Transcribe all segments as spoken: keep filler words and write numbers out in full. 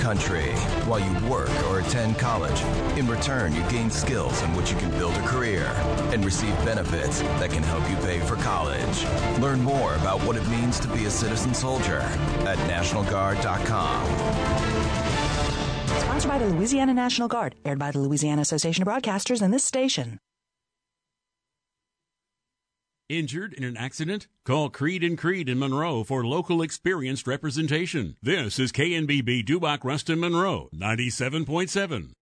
country while you work or attend college. In return, you gain skills in which you can build a career and receive benefits that can help you pay for college. Learn more about what it means to be a citizen soldier at National Guard dot com. Sponsored by the Louisiana National Guard, aired by the Louisiana Association of Broadcasters and this station. Injured in an accident? Call Creed and Creed in Monroe for local experienced representation. This is K N B B Dubach Ruston Monroe, ninety-seven point seven.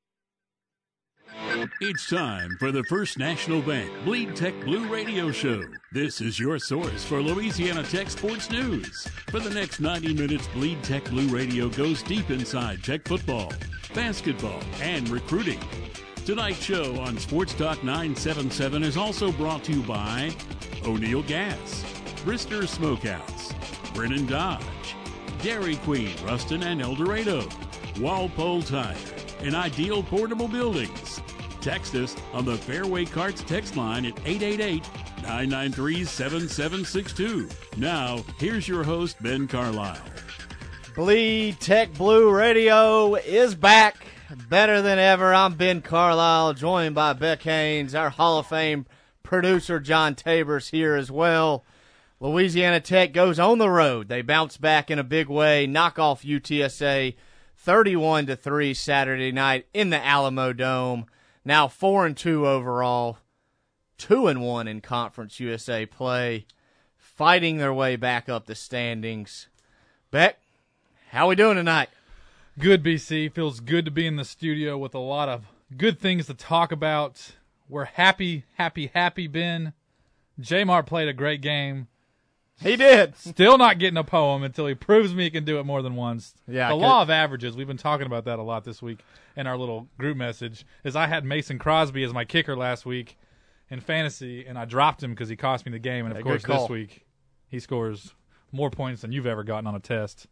It's time for the First National Bank Bleed Tech Blue Radio Show. This is your source for Louisiana Tech sports news. For the next ninety minutes, Bleed Tech Blue Radio goes deep inside Tech football, basketball, and recruiting. Tonight's show on Sports Talk nine seventy-seven is also brought to you by O'Neill Gas, Brister Smokehouse, Brennan Dodge, Dairy Queen, Ruston and El Dorado, Walpole Tire, and Ideal Portable Buildings. Text us on the Fairway Carts text line at eight eight eight, nine nine three, seven seven six two. Now, here's your host, Ben Carlisle. Bleed Tech Blue Radio is back. Better than ever. I'm Ben Carlisle, joined by Beck Haynes. Our Hall of Fame producer, John Tabor's here as well. Louisiana Tech goes on the road. They bounce back in a big way, knock off U T S A thirty-one to three Saturday night in the Alamo Dome. Now four and two overall, two and one in Conference U S A play, fighting their way back up the standings. Beck, how we doing tonight? Good, B C. Feels good to be in the studio with a lot of good things to talk about. We're happy, happy, happy, Ben. J-Mart played a great game. He did. Still not getting a poem until he proves me he can do it more than once. Yeah, the law of averages, we've been talking about that a lot this week in our little group message, is I had Mason Crosby as my kicker last week in fantasy, and I dropped him because he cost me the game. And, of yeah, course, this week he scores more points than you've ever gotten on a test.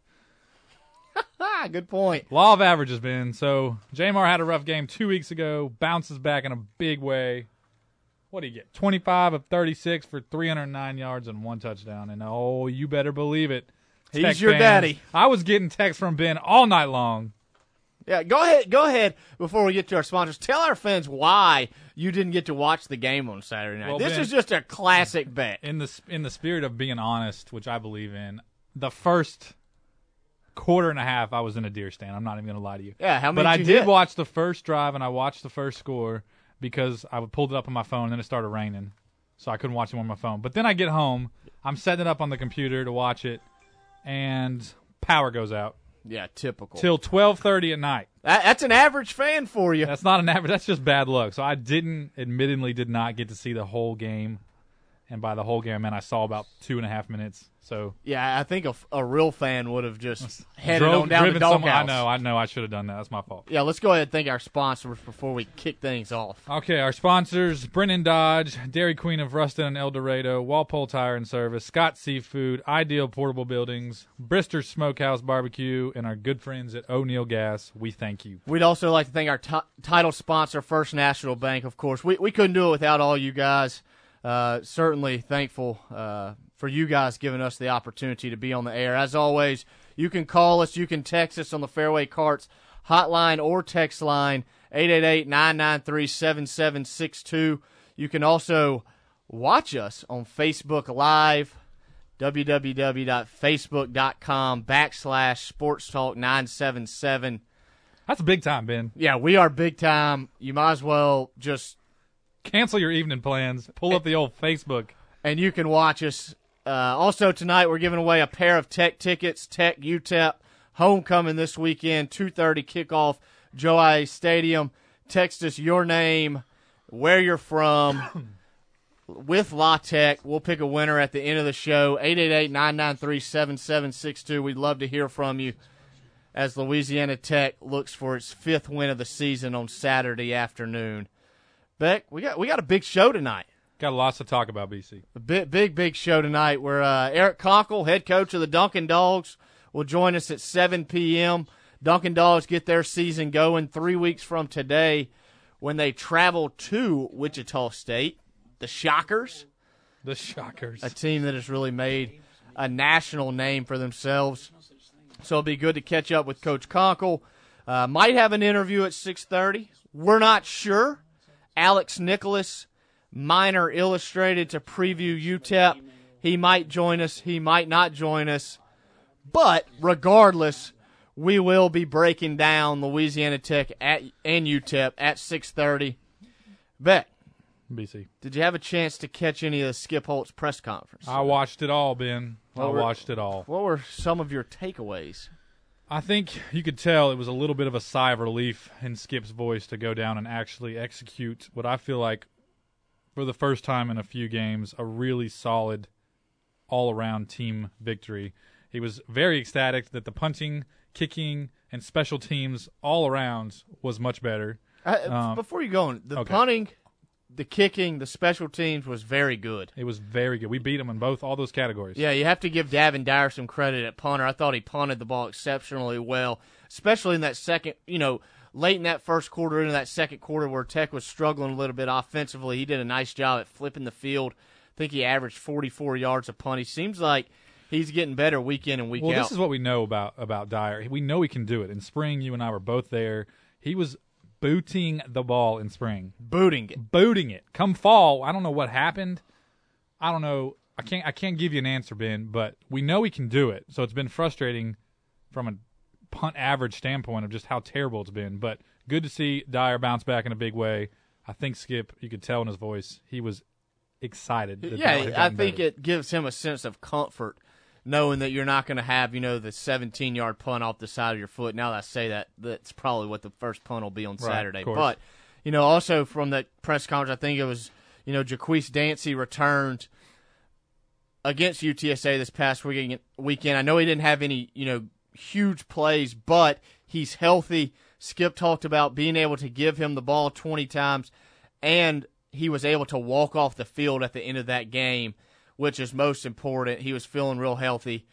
Good point. Law of averages, Ben. So, J-Mar had a rough game two weeks ago, bounces back in a big way. What did he get? twenty-five of thirty-six for three hundred nine yards and one touchdown. And, oh, you better believe it. He's Tech your fans, daddy. I was getting texts from Ben all night long. Yeah, go ahead. Go ahead before we get to our sponsors. Tell our fans why you didn't get to watch the game on Saturday night. Well, this Ben, is just a classic bet. In the, in the spirit of being honest, which I believe in, the first quarter and a half, I was in a deer stand. I'm not even going to lie to you. Yeah, how many But I did you did hit? watch the first drive, and I watched the first score because I pulled it up on my phone, and then it started raining, so I couldn't watch it on my phone. But then I get home, I'm setting it up on the computer to watch it, and power goes out. Yeah, typical. Till twelve thirty at night. That, that's an average fan for you. That's not an average. That's just bad luck. So I didn't, admittedly, did not get to see the whole game. And by the whole game, I mean, I saw about two and a half minutes. So yeah, I think a, a real fan would have just headed drove, on down to driven someone- Doghouse. I know, I know. I should have done that. That's my fault. Yeah, let's go ahead and thank our sponsors before we kick things off. Okay, our sponsors, Brennan Dodge, Dairy Queen of Ruston and El Dorado, Walpole Tire and Service, Scott Seafood, Ideal Portable Buildings, Brister Smokehouse Barbecue, and our good friends at O'Neill Gas. We thank you. We'd also like to thank our t- title sponsor, First National Bank, of course. We, we couldn't do it without all you guys. Uh, certainly thankful uh, for you guys giving us the opportunity to be on the air. As always, you can call us, you can text us on the Fairway Carts hotline or text line, eight eight eight, nine nine three, seven seven six two. You can also watch us on Facebook Live, www.facebook.com backslash Sports Talk nine seven seven. That's big time, Ben. Yeah, we are big time. You might as well just cancel your evening plans. Pull up the old Facebook. And you can watch us. Uh, also tonight we're giving away a pair of Tech tickets. Tech U T E P homecoming this weekend, two thirty kickoff, Joe I. Stadium. Text us your name, where you're from, with La Tech. We'll pick a winner at the end of the show, eight eight eight, nine nine three, seven seven six two. We'd love to hear from you as Louisiana Tech looks for its fifth win of the season on Saturday afternoon. Beck, we got we got a big show tonight. Got lots to talk about, B C. A big, big, big show tonight where uh, Eric Conkle, head coach of the Dunkin' Dogs, will join us at seven p.m. Dunkin' Dogs get their season going three weeks from today when they travel to Wichita State. The Shockers. The Shockers. A team that has really made a national name for themselves. So it'll be good to catch up with Coach Conkle. Uh, might have an interview at six thirty. We're not sure. Alex Nicholas, Miner Illustrated, to preview U T E P. He might join us. He might not join us. But regardless, we will be breaking down Louisiana Tech at, and U T E P at six thirty. Beck, B C. did you have a chance to catch any of the Skip Holtz press conference? I watched it all, Ben. I What were- watched it all. What were some of your takeaways? I think you could tell it was a little bit of a sigh of relief in Skip's voice to go down and actually execute what I feel like, for the first time in a few games, a really solid all-around team victory. He was very ecstatic that the punting, kicking, and special teams all around was much better. Uh, Um, before you go on, the okay. punting, the kicking, the special teams was very good. It was very good. We beat them in both all those categories. Yeah, you have to give Davin Dyer some credit at punter. I thought he punted the ball exceptionally well, especially in that second, you know, late in that first quarter into that second quarter where Tech was struggling a little bit offensively. He did a nice job at flipping the field. I think he averaged forty-four yards a punt. He seems like he's getting better week in and week Well, out. this is what we know about, about Dyer. We know he can do it. In spring, you and I were both there. He was booting the ball in spring. Booting it. Booting it. Come fall, I don't know what happened. I don't know. I can't I can't give you an answer, Ben, but we know he can do it. So it's been frustrating from a punt average standpoint of just how terrible it's been. But good to see Dyer bounce back in a big way. I think Skip, you could tell in his voice, he was excited. That Yeah, that had I gotten think better. it gives him a sense of comfort knowing that you're not going to have, you know, the seventeen-yard punt off the side of your foot. Now that I say that, that's probably what the first punt will be on Right, Saturday. of course. But, you know, also from that press conference, I think it was, you know, Jaquise Dancy returned against U T S A this past weekend. weekend. I know he didn't have any, you know, huge plays, but he's healthy. Skip talked about being able to give him the ball twenty times, and he was able to walk off the field at the end of that game, which is most important. He was feeling real healthy.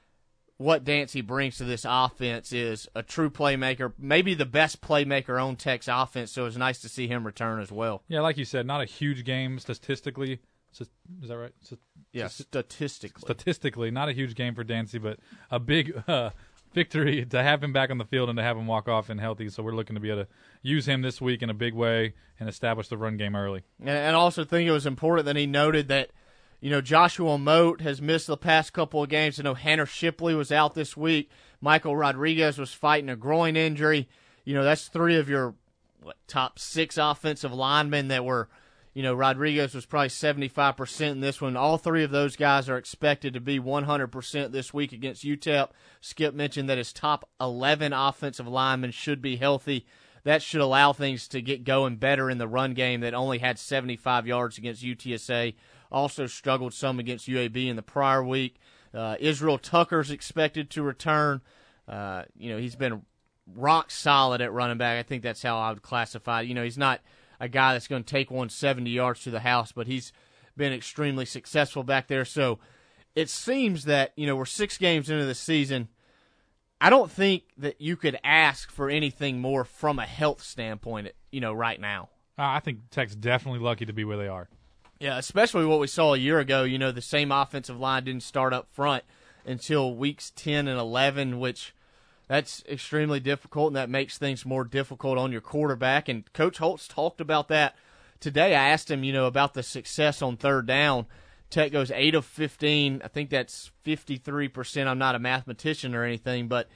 What Dancy brings to this offense is a true playmaker, maybe the best playmaker on Tech's offense, so it's nice to see him return as well. Yeah, like you said, not a huge game statistically. Is that right? Yeah, statistically. Statistically, not a huge game for Dancy, but a big uh, victory to have him back on the field and to have him walk off and healthy. So we're looking to be able to use him this week in a big way and establish the run game early. And, and also think it was important that he noted that, you know, Joshua Moat has missed the past couple of games. I know Hannah Shipley was out this week. Michael Rodriguez was fighting a groin injury. You know, that's three of your what, top six offensive linemen that were, you know, Rodriguez was probably seventy-five percent in this one. All three of those guys are expected to be one hundred percent this week against U T E P. Skip mentioned that his top eleven offensive linemen should be healthy. That should allow things to get going better in the run game that only had seventy-five yards against U T S A. Also struggled some against U A B in the prior week. Uh, Israel Tucker's expected to return. Uh, you know, he's been rock solid at running back. I think that's how I would classify it. You know, he's not a guy that's going to take one seventy yards to the house, but he's been extremely successful back there. So it seems that, you know, we're six games into the season. I don't think that you could ask for anything more from a health standpoint, you know, right now. Uh, I think Tech's definitely lucky to be where they are. Yeah, especially what we saw a year ago. You know, the same offensive line didn't start up front until weeks ten and eleven, which that's extremely difficult, and that makes things more difficult on your quarterback. And Coach Holtz talked about that today. I asked him, you know, about the success on third down. Tech goes eight of fifteen. I think that's fifty-three percent. I'm not a mathematician or anything, but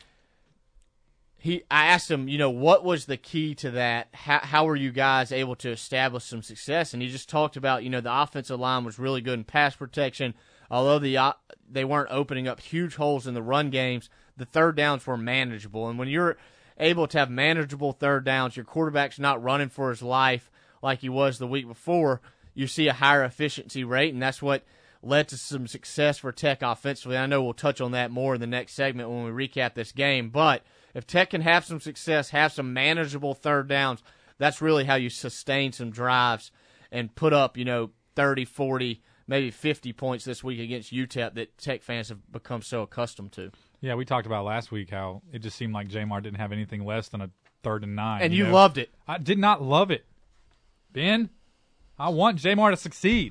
he. I asked him, you know, what was the key to that? How, how were you guys able to establish some success? And he just talked about, you know, the offensive line was really good in pass protection. Although the uh, they weren't opening up huge holes in the run games, the third downs were manageable. And when you're able to have manageable third downs, your quarterback's not running for his life like he was the week before, you see a higher efficiency rate, and that's what led to some success for Tech offensively. I know we'll touch on that more in the next segment when we recap this game, but if Tech can have some success, have some manageable third downs, that's really how you sustain some drives and put up, you know, thirty, forty, maybe fifty points this week against U T E P that Tech fans have become so accustomed to. Yeah, we talked about last week how it just seemed like J-Mar didn't have anything less than a third and nine. And you you know? loved it. I did not love it. Ben, I want J-Mar to succeed.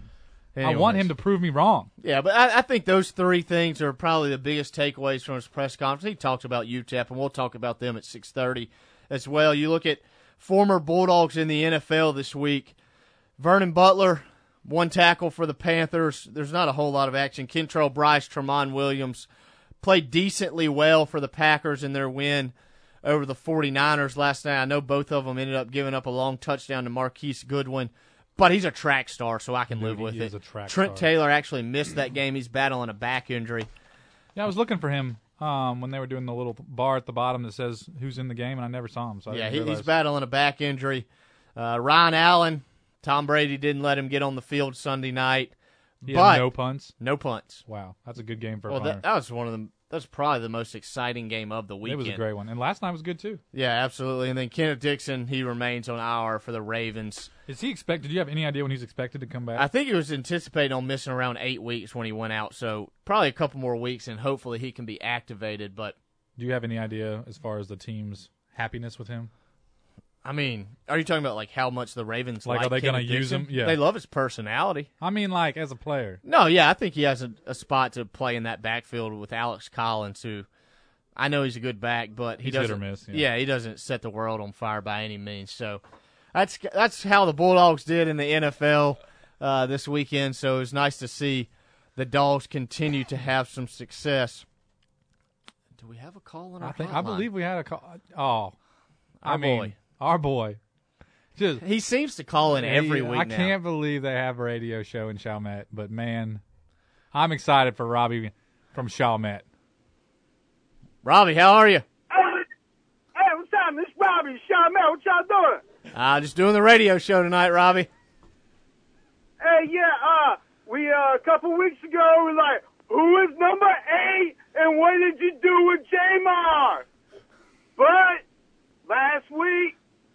Anyways. I want him to prove me wrong. Yeah, but I, I think those three things are probably the biggest takeaways from his press conference. He talked about U T E P, and we'll talk about them at six thirty as well. You look at former Bulldogs in the N F L this week. Vernon Butler, one tackle for the Panthers. There's not a whole lot of action. Kentrell Bryce, Tramon Williams played decently well for the Packers in their win over the 49ers last night. I know both of them ended up giving up a long touchdown to Marquise Goodwin. But he's a track star, so I can Dude, live with he it. is a track Trent star. Taylor actually missed that game. He's battling a back injury. Yeah, I was looking for him um, when they were doing the little bar at the bottom that says who's in the game, and I never saw him. So I Yeah, didn't he, realize. he's battling a back injury. Uh, Ryan Allen, Tom Brady didn't let him get on the field Sunday night. He but had no punts. no punts. Wow, that's a good game for a Well, punter. that, that was one of the. That's probably the most exciting game of the It weekend. was a great one, and last night was good too. Yeah, absolutely. And then Kenneth Dixon, he remains on I R for the Ravens. Is he expected? Do you have any idea when he's expected to come back? I think he was anticipating on missing around eight weeks when he went out, so probably a couple more weeks, and hopefully he can be activated. But Do you have any idea as far as the team's happiness with him? I mean, are you talking about like how much the Ravens Like, like? are they Kenneth gonna use Dixon? him? Yeah. They love his personality. I mean, like as a player. No, yeah, I think he has a, a spot to play in that backfield with Alex Collins, who I know he's a good back, but he He's hit or doesn't. miss, yeah. he doesn't set the world on fire by any means. So that's that's how the Bulldogs did in the N F L uh, this weekend. So it was nice to see the Dogs continue to have some success. Do we have a call on our I think hotline? I believe we had a call. Oh, I Our mean, boy. our boy. Just He seems to call in every He- week I now. can't believe they have a radio show in Chalmette, but man, I'm excited for Robbie from Chalmette. Robbie, how are you? Hey, what's up? This Robbie, Sean Mel. What y'all doing? Uh, just doing the radio show tonight, Robbie. Hey, yeah, uh, we, uh, a couple weeks ago, we were like, who is number eight and what did you do with Jamar? But last week,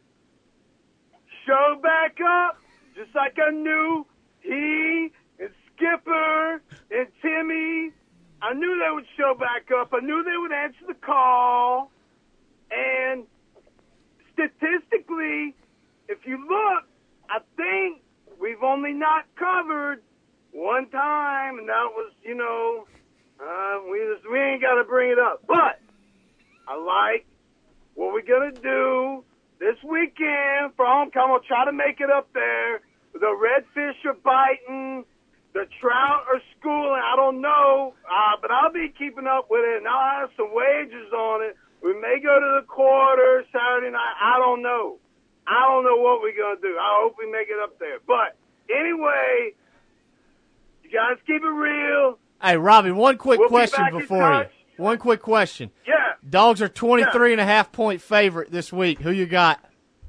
showed back up, just like I knew he and Skipper and Timmy, I knew they would show back up. I knew they would answer the call. And statistically, if you look, I think we've only not covered one time, and that was, you know, uh, we just, we ain't got to bring it up. But I like what we're going to do this weekend for homecoming. We'll try to make it up there. The redfish are biting. The trout are schooling. I don't know, uh, but I'll be keeping up with it, and I'll have some wagers on it. We may go to the quarter Saturday night. I don't know. I don't know what we're going to do. I hope we make it up there. But anyway, you guys keep it real. Hey, Robbie, one quick We'll be question back in before you. touch. One quick question. Yeah. Dogs are twenty-three and a half point favorite this week. Who you got?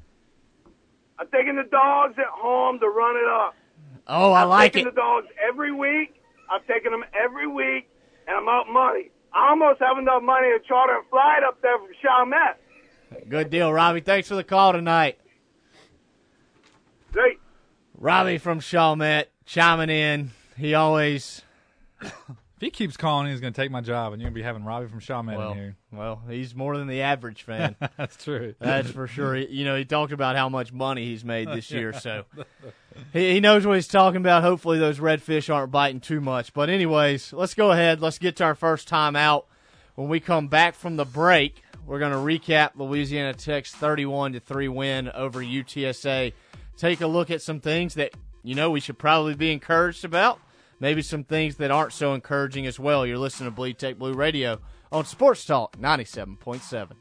I'm taking the dogs at home to run it up. Oh, I I'm like taking it. the dogs every week. I'm taking them every week, and I'm out money. I almost have enough money to charter a flight up there from Chalmette. Good deal, Robbie. Thanks for the call tonight. Hey. Robbie from Chalmette chiming in. He always If he keeps calling, he's going to take my job, and you're going to be having Robbie from Chalmette well, in here. well, he's more than the average fan. That's true. That's for sure. He- You know, he talked about how much money he's made this year, so he, he knows what he's talking about. Hopefully those redfish aren't biting too much. But anyways, let's go ahead. Let's get to our first time out. When we come back from the break, we're going to recap Louisiana Tech's thirty-one to three win over U T S A. Take a look at some things that, you know, we should probably be encouraged about. Maybe some things that aren't so encouraging as well. You're listening to Bleed Tech Blue Radio on Sports Talk ninety-seven point seven.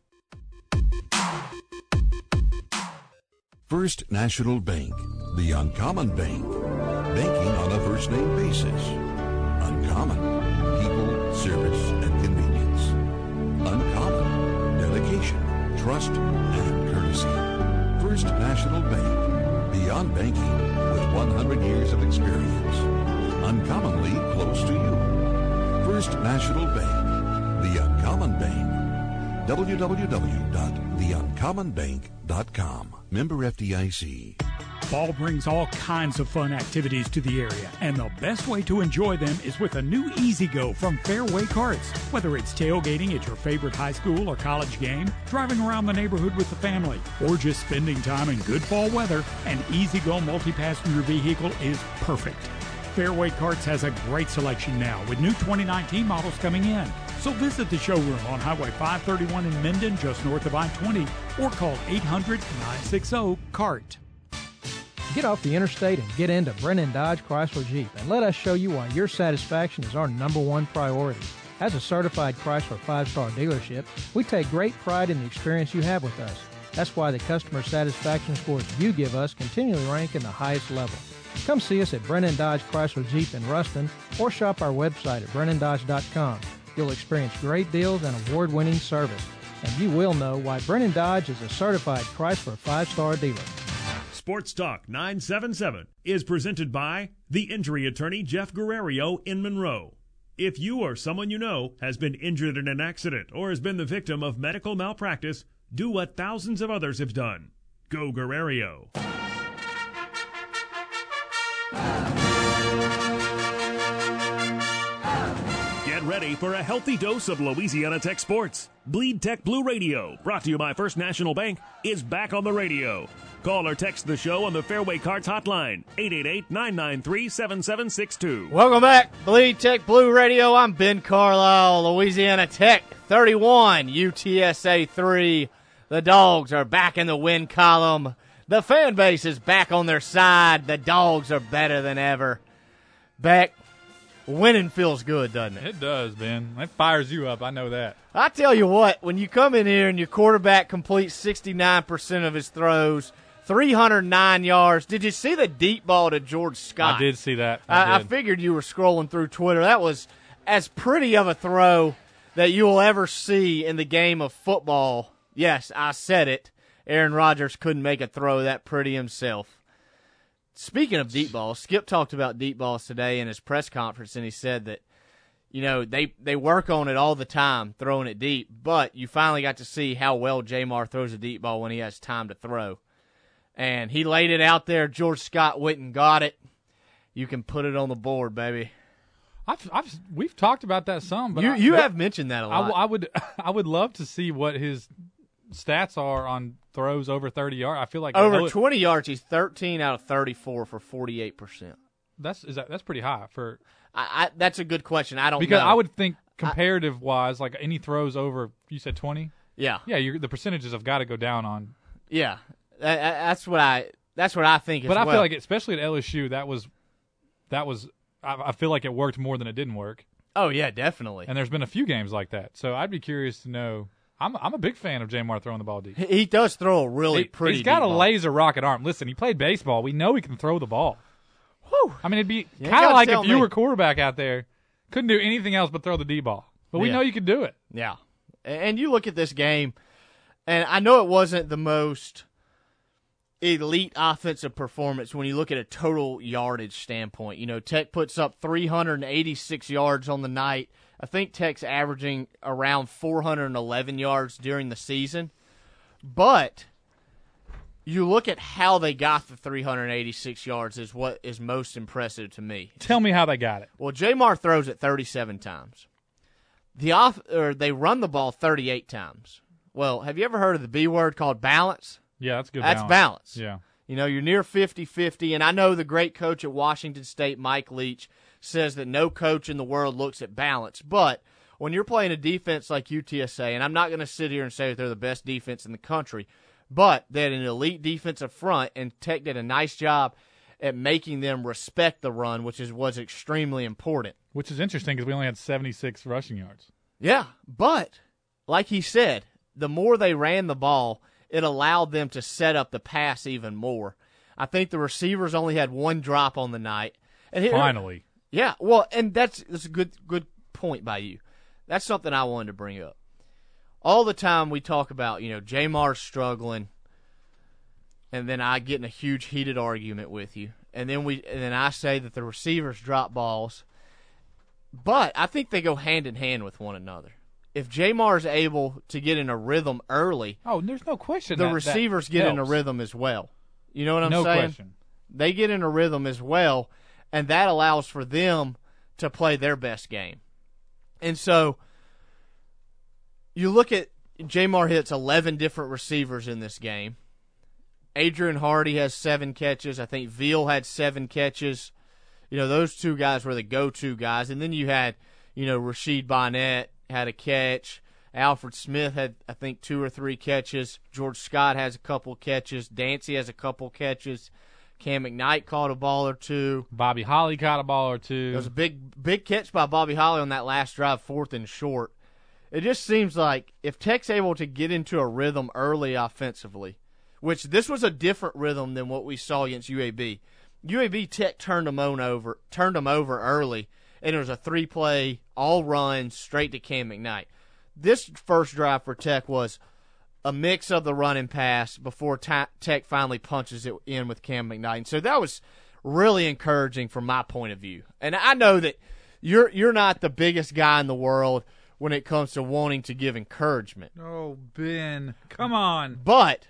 First National Bank, the Uncommon Bank. Banking on a first-name basis. Uncommon. People, service, and convenience. Uncommon. Dedication, trust, and courtesy. First National Bank. Beyond banking with one hundred years of experience. Uncommonly close to you. First National Bank. The Uncommon Bank. w w w dot the uncommon bank dot com. Member F D I C. Fall brings all kinds of fun activities to the area, and the best way to enjoy them is with a new E-Z-Go from Fairway Carts. Whether it's tailgating at your favorite high school or college game, driving around the neighborhood with the family, or just spending time in good fall weather, an E-Z-Go multi-passenger vehicle is perfect. Fairway Carts has a great selection now with new twenty nineteen models coming in. So visit the showroom on Highway five thirty-one in Minden, just north of I twenty, or call eight hundred, nine six zero, C A R T. Get off the interstate and get into Brennan Dodge Chrysler Jeep and let us show you why your satisfaction is our number one priority. As a certified Chrysler five-star dealership, we take great pride in the experience you have with us. That's why the customer satisfaction scores you give us continually rank in the highest level. Come see us at Brennan Dodge Chrysler Jeep in Ruston or shop our website at brennan dodge dot com. You'll experience great deals and award-winning service, and you will know why Brennan Dodge is a certified Chrysler five-star dealer. Sports Talk nine seven seven is presented by the injury attorney Jeff Guerrero in Monroe. If you or someone you know has been injured in an accident or has been the victim of medical malpractice, do what thousands of others have done. Go Guerrero. Get ready for a healthy dose of Louisiana Tech sports. Bleed Tech Blue Radio, brought to you by First National Bank, is back on the radio. Call or text the show on the Fairway Carts hotline, eight eight eight, nine nine three, seven seven six two. Welcome back, Bleed Tech Blue Radio. I'm Ben Carlisle. Louisiana Tech thirty-one, U T S A three. The Dogs are back in the win column. The fan base is back on their side. The Dogs are better than ever. Beck, winning feels good, doesn't it? It does, Ben. It fires you up. I know that. I tell you what, when you come in here and your quarterback completes sixty-nine percent of his throws, three hundred nine yards. Did you see the deep ball to George Scott? I did see that. I, I, I figured you were scrolling through Twitter. That was as pretty of a throw that you will ever see in the game of football. Yes, I said it. Aaron Rodgers couldn't make a throw that pretty himself. Speaking of deep balls, Skip talked about deep balls today in his press conference, and he said that, you know, they, they work on it all the time, throwing it deep, but you finally got to see how well Jamar throws a deep ball when he has time to throw. And he laid it out there. George Scott went and got it. You can put it on the board, baby. I've, I've, we've talked about that some, but you, I, you but have mentioned that a lot. I, I would, I would love to see what his stats are on throws over thirty yards. I feel like over it, twenty yards, he's thirteen out of thirty-four for forty-eight percent. That's is that that's pretty high for. I, I that's a good question. I don't because know. I would think comparative I, wise, like any throws over, you said twenty. Yeah, yeah. You're, the percentages have got to go down on. Yeah, that, that's what I. That's what I think. As but I well. feel like, especially at L S U, that was, that was. I, I feel like it worked more than it didn't work. Oh yeah, definitely. And there's been a few games like that, so I'd be curious to know. I'm I'm a big fan of Jamar throwing the ball deep. He does throw a really he, pretty. He's got deep a ball. laser rocket arm. Listen, he played baseball. We know he can throw the ball. Whew. I mean, it'd be You kind of gotta like tell if you me. were quarterback out there, couldn't do anything else but throw the deep ball. But we Yeah. know you can do it. Yeah, and you look at this game, and I know it wasn't the most elite offensive performance when you look at a total yardage standpoint. You know, Tech puts up three hundred eighty-six yards on the night. I think Tech's averaging around four hundred eleven yards during the season. But you look at how they got the three hundred eighty-six yards is what is most impressive to me. Tell me how they got it. Well, Jamar throws it thirty-seven times. The off or they run the ball thirty-eight times. Well, have you ever heard of the B word called balance? Yeah, that's good. That's balance. balance. Yeah. You know, you're near fifty-fifty, and I know the great coach at Washington State, Mike Leach, says that no coach in the world looks at balance. But when you're playing a defense like U T S A, and I'm not going to sit here and say that they're the best defense in the country, but they had an elite defensive front, and Tech did a nice job at making them respect the run, which is was extremely important. Which is interesting because we only had seventy-six rushing yards. Yeah, but like he said, the more they ran the ball, it allowed them to set up the pass even more. I think the receivers only had one drop on the night. And here, Finally. Yeah, well, and that's, that's a good good point by you. That's something I wanted to bring up. All the time we talk about, you know, Jamar's struggling, and then I get in a huge heated argument with you. And then we and then I say that the receivers drop balls. But I think they go hand in hand with one another. If Jamar's able to get in a rhythm early, oh, there's no question. The that, receivers that get in a helps. rhythm as well. You know what I'm no saying? No question. They get in a rhythm as well, and that allows for them to play their best game. And so you look at Jamar hits eleven different receivers in this game. Adrian Hardy has seven catches. I think Veal had seven catches You know, those two guys were the go-to guys. And then you had, you know, Rasheed Bonnet had a catch. Alfred Smith had, I think, two or three catches. George Scott has a couple catches. Dancy has a couple catches. Cam McKnight caught a ball or two. Bobby Holly caught a ball or two. There was a big, big catch by Bobby Holly on that last drive, fourth and short. It just seems like if Tech's able to get into a rhythm early offensively, which this was a different rhythm than what we saw against U A B. U A B Tech turned them on over, turned them over early, and it was a three-play all run straight to Cam McKnight. This first drive for Tech was a mix of the run and pass before Tech finally punches it in with Cam McKnight. And so that was really encouraging from my point of view. And I know that you're you're not the biggest guy in the world when it comes to wanting to give encouragement. Oh, Ben, come on. But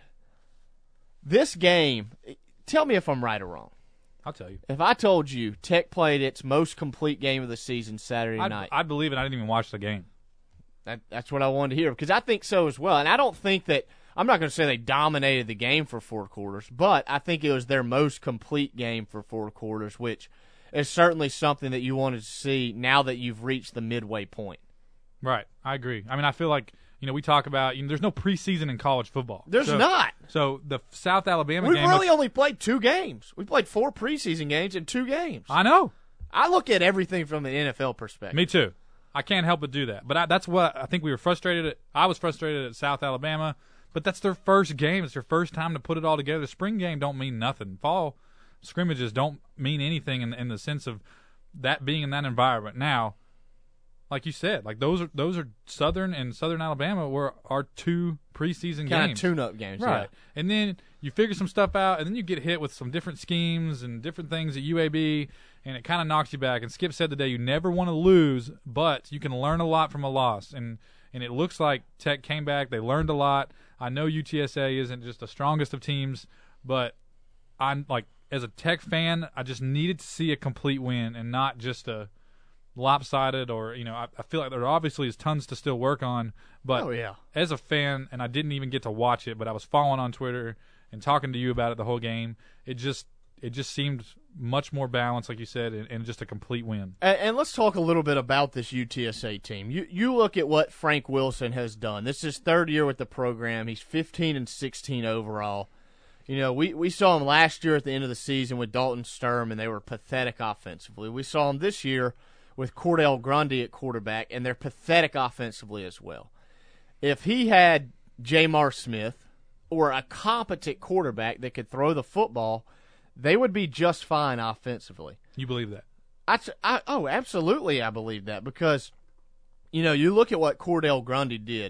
this game, tell me if I'm right or wrong. I'll tell you. If I told you Tech played its most complete game of the season Saturday I'd, night. I'd believe it. I didn't even watch the game. That, that's what I wanted to hear, because I think so as well. And I don't think that – I'm not going to say they dominated the game for four quarters, but I think it was their most complete game for four quarters, which is certainly something that you wanted to see now that you've reached the midway point. Right. I agree. I mean, I feel like, you know, we talk about, you know, there's no preseason in college football. There's so, not. So the South Alabama We've game. We really was, only played two games. We played four preseason games in two games. I know. I look at everything from an N F L perspective. Me too. I can't help but do that. But I, that's what I think we were frustrated at. I was frustrated at South Alabama, but that's their first game. It's their first time to put it all together. The spring game don't mean nothing. Fall scrimmages don't mean anything in, in the sense of that being in that environment. Now, like you said, like those are those are Southern and Southern Alabama were our two preseason kind games. Kind of tune-up games, right? Yeah. And then you figure some stuff out, and then you get hit with some different schemes and different things at U A B, and it kind of knocks you back. And Skip said today, you never want to lose, but you can learn a lot from a loss. And and it looks like Tech came back. They learned a lot. I know U T S A isn't just the strongest of teams, but I'm like, as a Tech fan, I just needed to see a complete win and not just a lopsided or, you know, I, I feel like there obviously is tons to still work on. But oh, yeah. as a fan, and I didn't even get to watch it, but I was following on Twitter and talking to you about it the whole game, it just it just seemed much more balanced, like you said, and, and just a complete win. And, and let's talk a little bit about this U T S A team. You you look at what Frank Wilson has done. This is his third year with the program. He's fifteen and sixteen overall. You know, we, we saw him last year at the end of the season with Dalton Sturm, and they were pathetic offensively. We saw him this year with Cordell Grundy at quarterback, and they're pathetic offensively as well. If he had Jamar Smith or a competent quarterback that could throw the football, they would be just fine offensively. You believe that? I, I, oh, absolutely I believe that because, you know, you look at what Cordell Grundy did.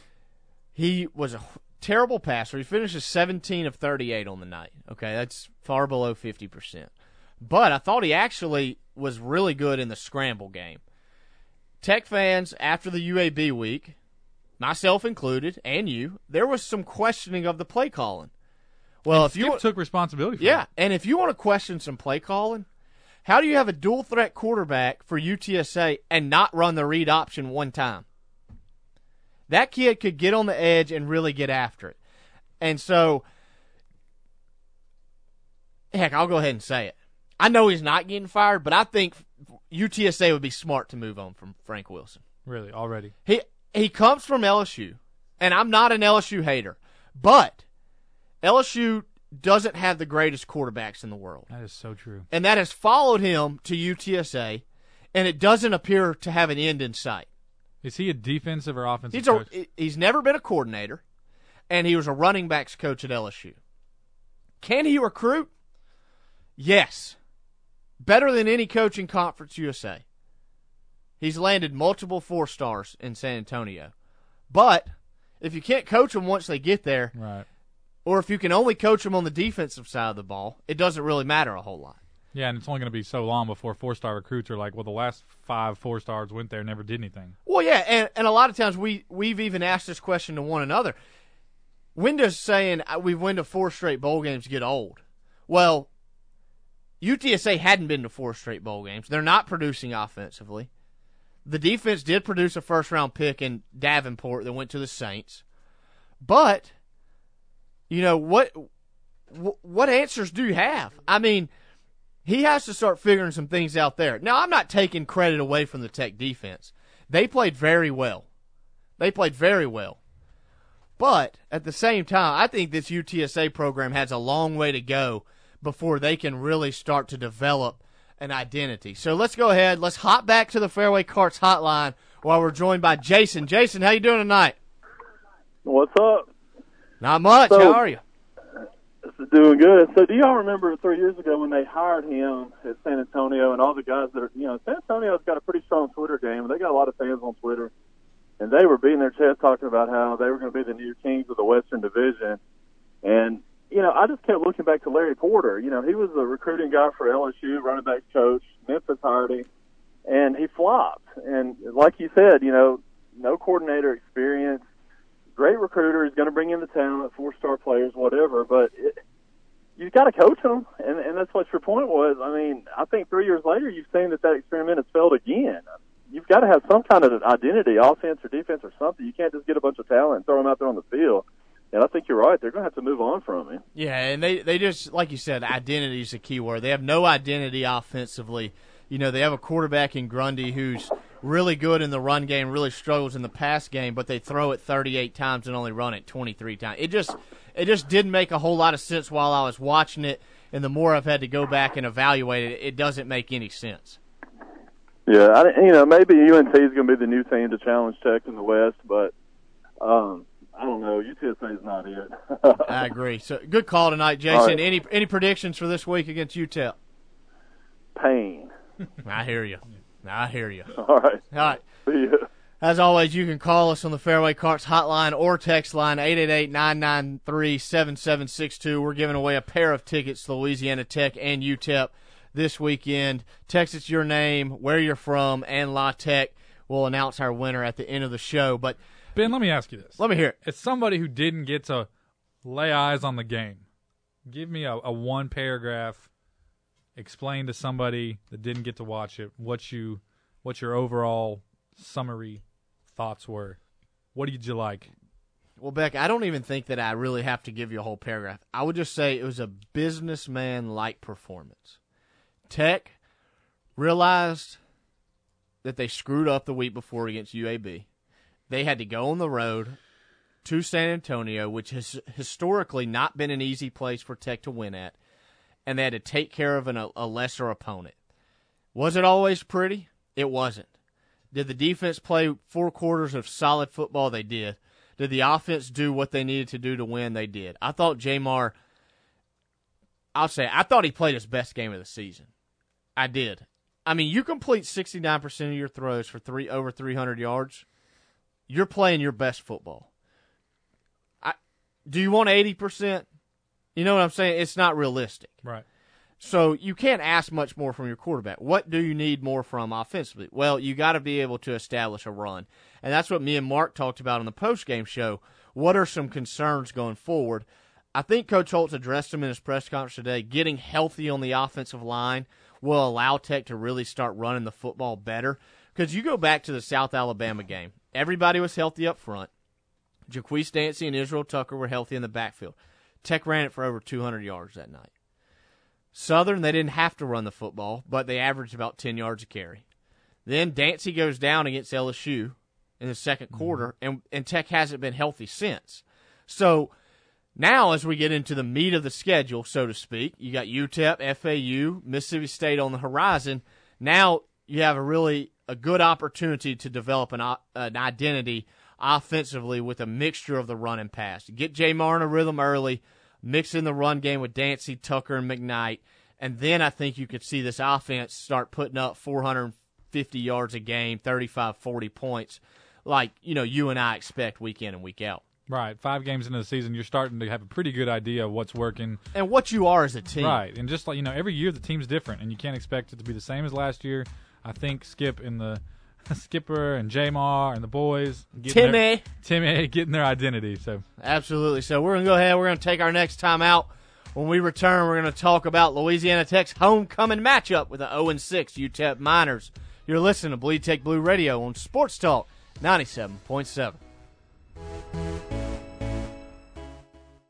He was a terrible passer. He finishes seventeen of thirty-eight on the night. Okay, that's far below fifty percent. But I thought he actually was really good in the scramble game. Tech fans, after the U A B week, myself included, and you, there was some questioning of the play calling. Well, and if you Skip took responsibility for yeah, it. and if you want to question some play calling, how do you have a dual threat quarterback for U T S A and not run the read option one time? That kid could get on the edge and really get after it. And so, heck, I'll go ahead and say it. I know he's not getting fired, but I think U T S A would be smart to move on from Frank Wilson. Really, already? He he comes from L S U, and I'm not an L S U hater, but L S U doesn't have the greatest quarterbacks in the world. That is so true. And that has followed him to U T S A, and it doesn't appear to have an end in sight. Is he a defensive or offensive he's coach? A, he's never been a coordinator, and he was a running backs coach at L S U. Can he recruit? Yes. Better than any coach in Conference U S A. He's landed multiple four stars in San Antonio. But if you can't coach them once they get there, right, or if you can only coach them on the defensive side of the ball, it doesn't really matter a whole lot. Yeah, and it's only going to be so long before four-star recruits are like, well, the last five four-stars went there and never did anything. Well, yeah, and, and a lot of times we, we've even asked this question to one another. When does saying we've won to four straight bowl games get old? Well, U T S A hadn't been to four straight bowl games. They're not producing offensively. The defense did produce a first-round pick in Davenport that went to the Saints. But, you know, what what answers do you have? I mean, he has to start figuring some things out there. Now, I'm not taking credit away from the Tech defense. They played very well. They played very well. But at the same time, I think this U T S A program has a long way to go before they can really start to develop an identity. So let's go ahead. Let's hop back to the Fairway Carts hotline while we're joined by Jason. Jason, how you doing tonight? What's up? Not much. So, how are you? Doing good. So do y'all remember three years ago when they hired him at San Antonio and all the guys that are, you know, San Antonio's got a pretty strong Twitter game. They got a lot of fans on Twitter. And they were beating their chest talking about how they were going to be the new kings of the Western Division. And, you know, I just kept looking back to Larry Porter. You know, he was the recruiting guy for L S U, running backs coach. Memphis hired him, and he flopped. And like you said, you know, no coordinator experience, great recruiter. He's going to bring in the talent, four-star players, whatever. But it, you've got to coach them, and, and that's what your point was. I mean, I think three years later you've seen that that experiment has failed again. You've got to have some kind of identity, offense or defense or something. You can't just get a bunch of talent and throw them out there on the field. And I think you're right. They're going to have to move on from him. Yeah, and they, they just, like you said, identity is a key word. They have no identity offensively. You know, they have a quarterback in Grundy who's really good in the run game, really struggles in the pass game, but they throw it thirty-eight times and only run it twenty-three times. It just it just didn't make a whole lot of sense while I was watching it, and the more I've had to go back and evaluate it, it doesn't make any sense. Yeah, I, you know, maybe U N T is going to be the new team to challenge Tech in the West, but um, I don't know. U T S A is not it. I agree. So good call tonight, Jason. Right. Any any predictions for this week against U T E P? Pain. I hear you. I hear you. All right. All right. See ya. As always, you can call us on the Fairway Carts hotline or text line eight eight eight, nine nine three, seven seven six two. We're giving away a pair of tickets to Louisiana Tech and U T E P this weekend. Text us your name, where you're from, and La Tech. We'll announce our winner at the end of the show. But Ben, let me ask you this. Let me hear it. As somebody who didn't get to lay eyes on the game, give me a, a one paragraph. Explain to somebody that didn't get to watch it what you, what your overall summary thoughts were. What did you like? Well, Beck, I don't even think that I really have to give you a whole paragraph. I would just say it was a businessman-like performance. Tech realized that they screwed up the week before against U A B. They had to go on the road to San Antonio, which has historically not been an easy place for Tech to win at, and they had to take care of an, a lesser opponent. Was it always pretty? It wasn't. Did the defense play four quarters of solid football? They did. Did the offense do what they needed to do to win? They did. I thought Jamar, I'll say, I thought he played his best game of the season. I did. I mean, you complete sixty-nine percent of your throws for three over three hundred yards, you're playing your best football. I, do you want eighty percent? You know what I'm saying? It's not realistic. Right. So you can't ask much more from your quarterback. What do you need more from offensively? Well, you got to be able to establish a run. And that's what me and Mark talked about on the postgame show. What are some concerns going forward? I think Coach Holtz addressed them in his press conference today. Getting healthy on the offensive line will allow Tech to really start running the football better. Because you go back to the South Alabama game. Everybody was healthy up front. Jaquise Dancy and Israel Tucker were healthy in the backfield. Tech ran it for over two hundred yards that night. Southern, they didn't have to run the football, but they averaged about ten yards a carry. Then Dancy goes down against L S U in the second mm-hmm. quarter, and, and Tech hasn't been healthy since. So now as we get into the meat of the schedule, so to speak, you got U T E P, F A U, Mississippi State on the horizon. Now you have a really a good opportunity to develop an, an identity offensively with a mixture of the run and pass. Get Jamar in a rhythm early, mix in the run game with Dancy, Tucker, and McKnight, and then I think you could see this offense start putting up four hundred fifty yards a game, thirty-five, forty points, like you know you and I expect week in and week out. Right. Five games into the season, you're starting to have a pretty good idea of what's working. And what you are as a team. Right. And just like, you know, every year the team's different, and you can't expect it to be the same as last year. I think Skip and the Skipper and Jamar and the boys. Timmy. Their, Timmy getting their identity. So Absolutely. So we're going to go ahead. We're going to take our next time out. When we return, we're going to talk about Louisiana Tech's homecoming matchup with the oh and six U T E P Miners. You're listening to Bleed Tech Blue Radio on Sports Talk ninety-seven point seven.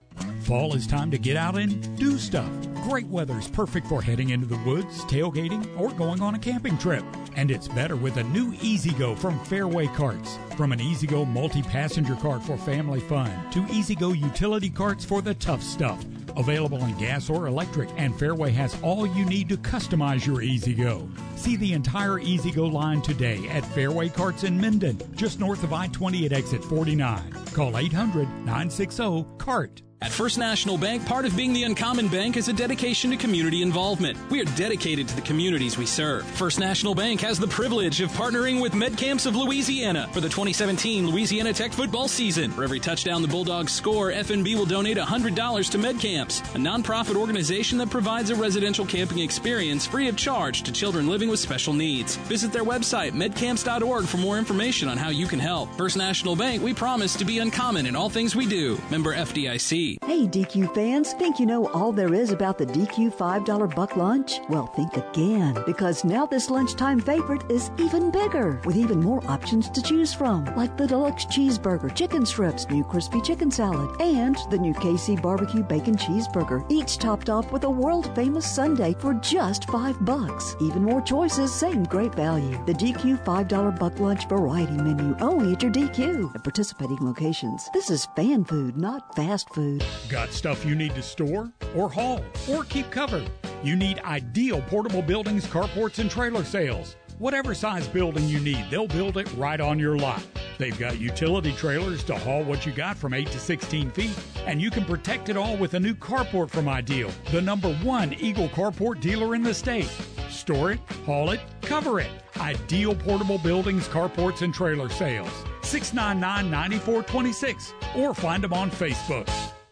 Fall is time to get out and do stuff. Great weather is perfect for heading into the woods, tailgating, or going on a camping trip. And it's better with a new E-Z-Go from Fairway Carts. From an E-Z-Go multi-passenger cart for family fun to E-Z-Go utility carts for the tough stuff. Available in gas or electric, and Fairway has all you need to customize your E-Z-Go. See the entire E-Z-Go line today at Fairway Carts in Minden, just north of I twenty at exit forty-nine. Call eight hundred, nine six zero, C A R T. At First National Bank, part of being the Uncommon Bank is a dedication to community involvement. We are dedicated to the communities we serve. First National Bank has the privilege of partnering with MedCamps of Louisiana for the twenty seventeen Louisiana Tech football season. For every touchdown the Bulldogs score, F N B will donate one hundred dollars to MedCamps, a nonprofit organization that provides a residential camping experience free of charge to children living with special needs. Visit their website, medcamps dot org, for more information on how you can help. First National Bank, we promise to be uncommon in all things we do. Member F D I C. Hey, D Q fans, think you know all there is about the D Q five dollar buck lunch? Well, think again, because now this lunchtime favorite is even bigger, with even more options to choose from, like the deluxe cheeseburger, chicken strips, new crispy chicken salad, and the new K C barbecue bacon cheeseburger, each topped off with a world-famous sundae for just five bucks. Even more choices, same great value. The D Q five dollar buck lunch variety menu, only at your D Q at participating locations. This is fan food, not fast food. Got stuff you need to store or haul or keep covered? You need Ideal Portable Buildings, Carports, and Trailer Sales. Whatever size building you need, they'll build it right on your lot. They've got utility trailers to haul what you got from eight to sixteen feet, and you can protect it all with a new carport from Ideal, the number one Eagle carport dealer in the state. Store it, haul it, cover it. Ideal Portable Buildings, Carports, and Trailer Sales. six nine nine, nine four two six, or find them on Facebook.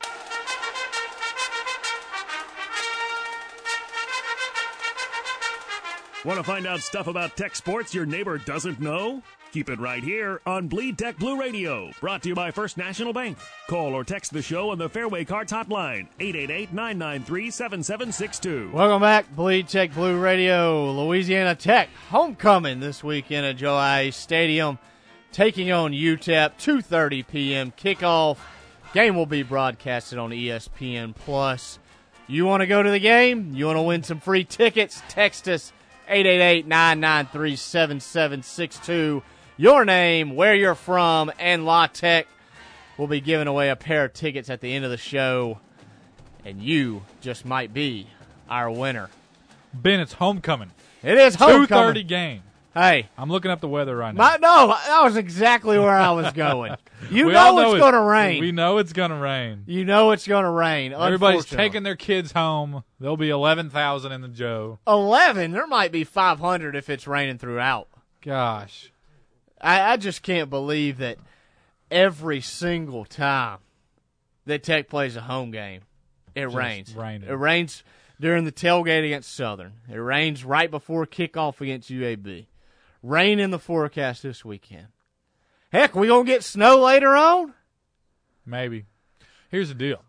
Want to find out stuff about tech sports your neighbor doesn't know? Keep it right here on Bleed Tech Blue Radio. Brought to you by First National Bank. Call or text the show on the Fairway Carts hotline, eight eight eight, nine nine three, seven seven six two. Welcome back, Bleed Tech Blue Radio. Louisiana Tech homecoming this weekend at Joe Ice Stadium, taking on U T E P, two thirty p.m. kickoff. Game will be broadcasted on E S P N Plus. You want to go to the game? You want to win some free tickets? Text us eight eight eight, nine nine three, seven seven six two. Your name, where you're from, and La Tech will be giving away a pair of tickets at the end of the show, and you just might be our winner. Ben, it's homecoming. It is homecoming. two thirty game. Hey. I'm looking up the weather right now. My, no, that was exactly where I was going. You we know, know it's it, going to rain. We know it's going to rain. You know it's going to rain. Everybody's taking their kids home. There'll be eleven thousand in the Joe. eleven? There might be five hundred if it's raining throughout. Gosh. I, I just can't believe that every single time that Tech plays a home game, it Just rains. raining. It rains during the tailgate against Southern. It rains right before kickoff against U A B. Rain in the forecast this weekend. Heck, we going to get snow later on? Maybe. Here's the deal.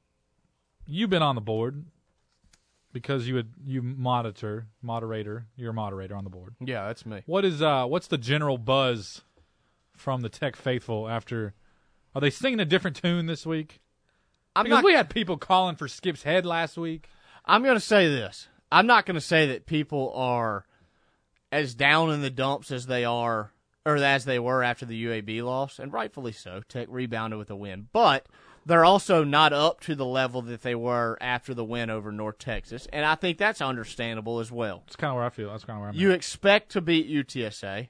You've been on the board because you would you monitor, moderator. You're a moderator on the board. Yeah, that's me. What is uh what's the general buzz from the Tech faithful after? Are they singing a different tune this week? I'm because not, we had people calling for Skip's head last week. I'm going to say this. I'm not going to say that people are as down in the dumps as they are, or as they were after the U A B loss, and rightfully so. Tech rebounded with a win. But they're also not up to the level that they were after the win over North Texas, and I think that's understandable as well. That's kind of where I feel. That's kind of where I'm You at. expect to beat U T S A.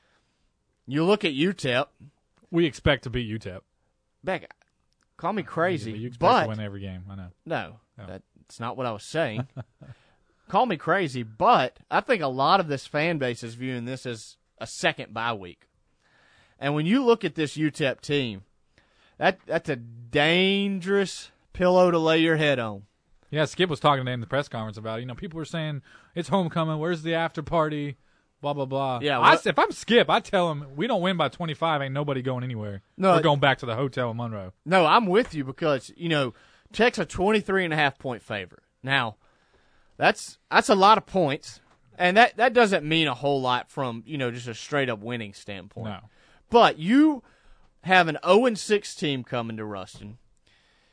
You look at U T E P. We expect to beat U T E P. Beck, call me crazy, Yeah, but you expect but to win every game. I know. No, No. that's not what I was saying. Call me crazy, but I think a lot of this fan base is viewing this as a second bye week. And when you look at this U T E P team, that that's a dangerous pillow to lay your head on. Yeah, Skip was talking to him in the press conference about it. You know, people were saying, it's homecoming, where's the after party, blah, blah, blah. Yeah, I, what- if I'm Skip, I tell him, we don't win by twenty-five, ain't nobody going anywhere. No, We're it- going back to the hotel in Monroe. No, I'm with you because, you know, Tech's a twenty-three and a half point favorite. Now, that's that's a lot of points, and that, that doesn't mean a whole lot from, you know, just a straight-up winning standpoint. No. But you have an oh and six team coming to Ruston.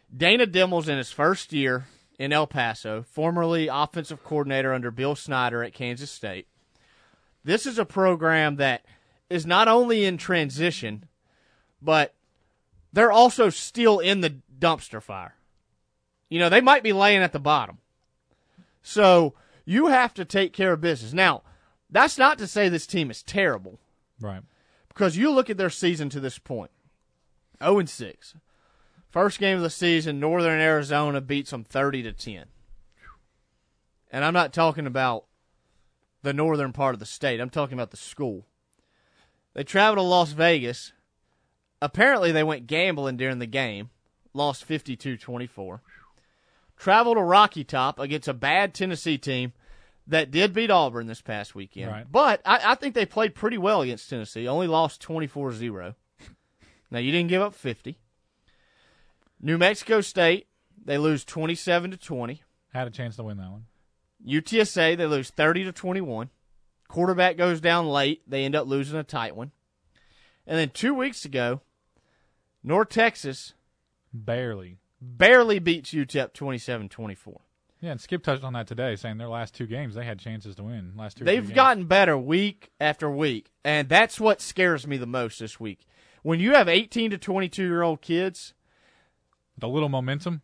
Dana Dimmel's in his first year in El Paso, formerly offensive coordinator under Bill Snyder at Kansas State. This is a program that is not only in transition, but they're also still in the dumpster fire. You know, they might be laying at the bottom. So you have to take care of business. Now, that's not to say this team is terrible. Right. Because you look at their season to this point. oh and six. First game of the season, Northern Arizona beats them thirty to ten. And I'm not talking about the northern part of the state. I'm talking about the school. They traveled to Las Vegas. Apparently they went gambling during the game. Lost fifty-two twenty-four. Traveled to Rocky Top against a bad Tennessee team that did beat Auburn this past weekend. Right. But I, I think they played pretty well against Tennessee. Only lost twenty-four zero. Now, you didn't give up fifty. New Mexico State, they lose twenty-seven to twenty. Had a chance to win that one. U T S A, they lose thirty to twenty-one. Quarterback goes down late. They end up losing a tight one. And then two weeks ago, North Texas barely barely beats U T E P twenty-seven twenty-four. Yeah, and Skip touched on that today, saying their last two games they had chances to win. Last two. They've gotten better week after week, and that's what scares me the most this week. When you have eighteen to twenty-two year old kids, the little momentum,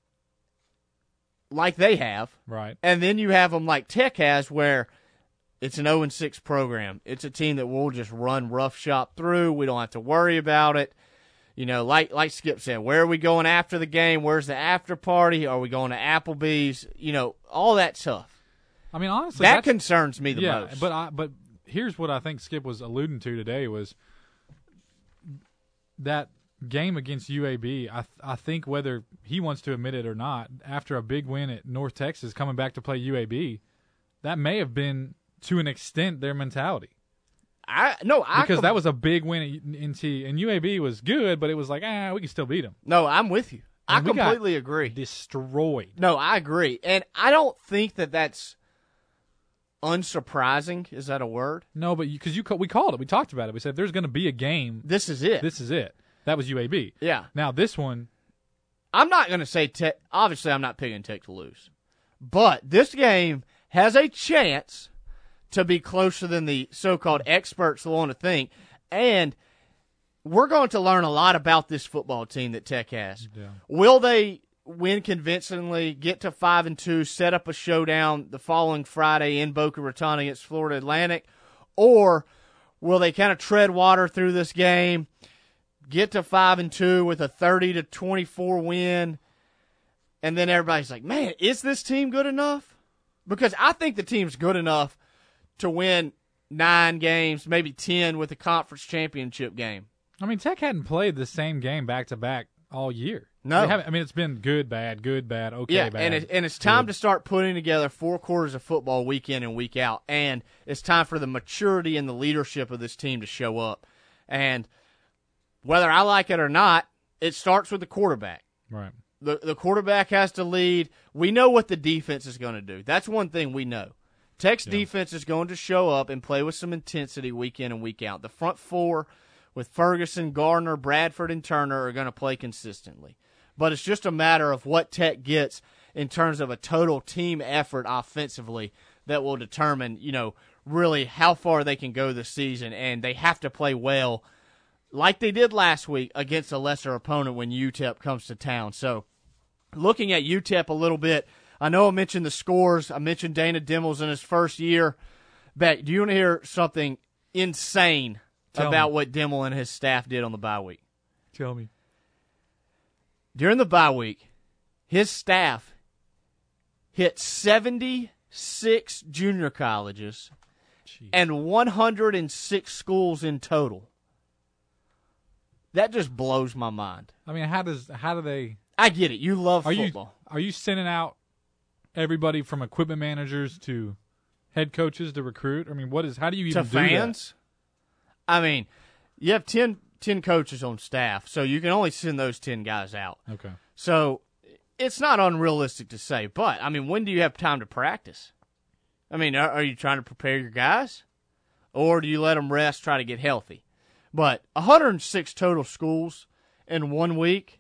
like they have, right, and then you have them like Tech has, where it's an oh and six program. It's a team that we'll just run rough shop through. We don't have to worry about it. You know, like like Skip said, where are we going after the game? Where's the after party? Are we going to Applebee's? You know, all that stuff. I mean, honestly, that concerns me the yeah, most. But I, but here's what I think Skip was alluding to today was that game against U A B. I I think whether he wants to admit it or not, after a big win at North Texas, coming back to play U A B, that may have been to an extent their mentality. I no, I because com- that was a big win at N T, and U A B was good, but it was like, ah, we can still beat them. No, I'm with you. And I completely agree. Destroyed. No, I agree, and I don't think that that's unsurprising. Is that a word? No, but because you, you we called it, we talked about it. We said there's going to be a game. This is it. This is it. That was U A B. Yeah. Now this one, I'm not going to say Tech. Obviously, I'm not picking Tech to lose, but this game has a chance to be closer than the so-called experts want to think. And we're going to learn a lot about this football team that Tech has. Yeah. Will they win convincingly, get to five and two, set up a showdown the following Friday in Boca Raton against Florida Atlantic? Or will they kind of tread water through this game, get to five and two with a thirty to twenty-four win, and then everybody's like, man, is this team good enough? Because I think the team's good enough to win nine games, maybe ten with a conference championship game. I mean, Tech hadn't played the same game back-to-back all year. No. They haven't, I mean, it's been good, bad, good, bad, okay, yeah, bad. and, it, and it's time good. to start putting together four quarters of football week in and week out. And it's time for the maturity and the leadership of this team to show up. And whether I like it or not, it starts with the quarterback. Right. The, the quarterback has to lead. We know what the defense is going to do. That's one thing we know. Tech's yeah. defense is going to show up and play with some intensity week in and week out. The front four with Ferguson, Gardner, Bradford, and Turner are going to play consistently. But it's just a matter of what Tech gets in terms of a total team effort offensively that will determine, you know, really how far they can go this season. And they have to play well like they did last week against a lesser opponent when U T E P comes to town. So looking at U T E P a little bit, I know I mentioned the scores. I mentioned Dana Dimmel's in his first year. Beck, do you want to hear something insane Tell about me. what Dimmel and his staff did on the bye week? Tell me. During the bye week, his staff hit seventy-six junior colleges Jeez. and one hundred six schools in total. That just blows my mind. I mean, how does how do they? I get it. You love are football. You, are you sending out everybody from equipment managers to head coaches to recruit? I mean, what is? How do you even to do fans? That? I mean, you have ten, ten coaches on staff, so you can only send those ten guys out. Okay. So it's not unrealistic to say, but I mean, when do you have time to practice? I mean, are, are you trying to prepare your guys, or do you let them rest, try to get healthy? But one hundred six total schools in one week.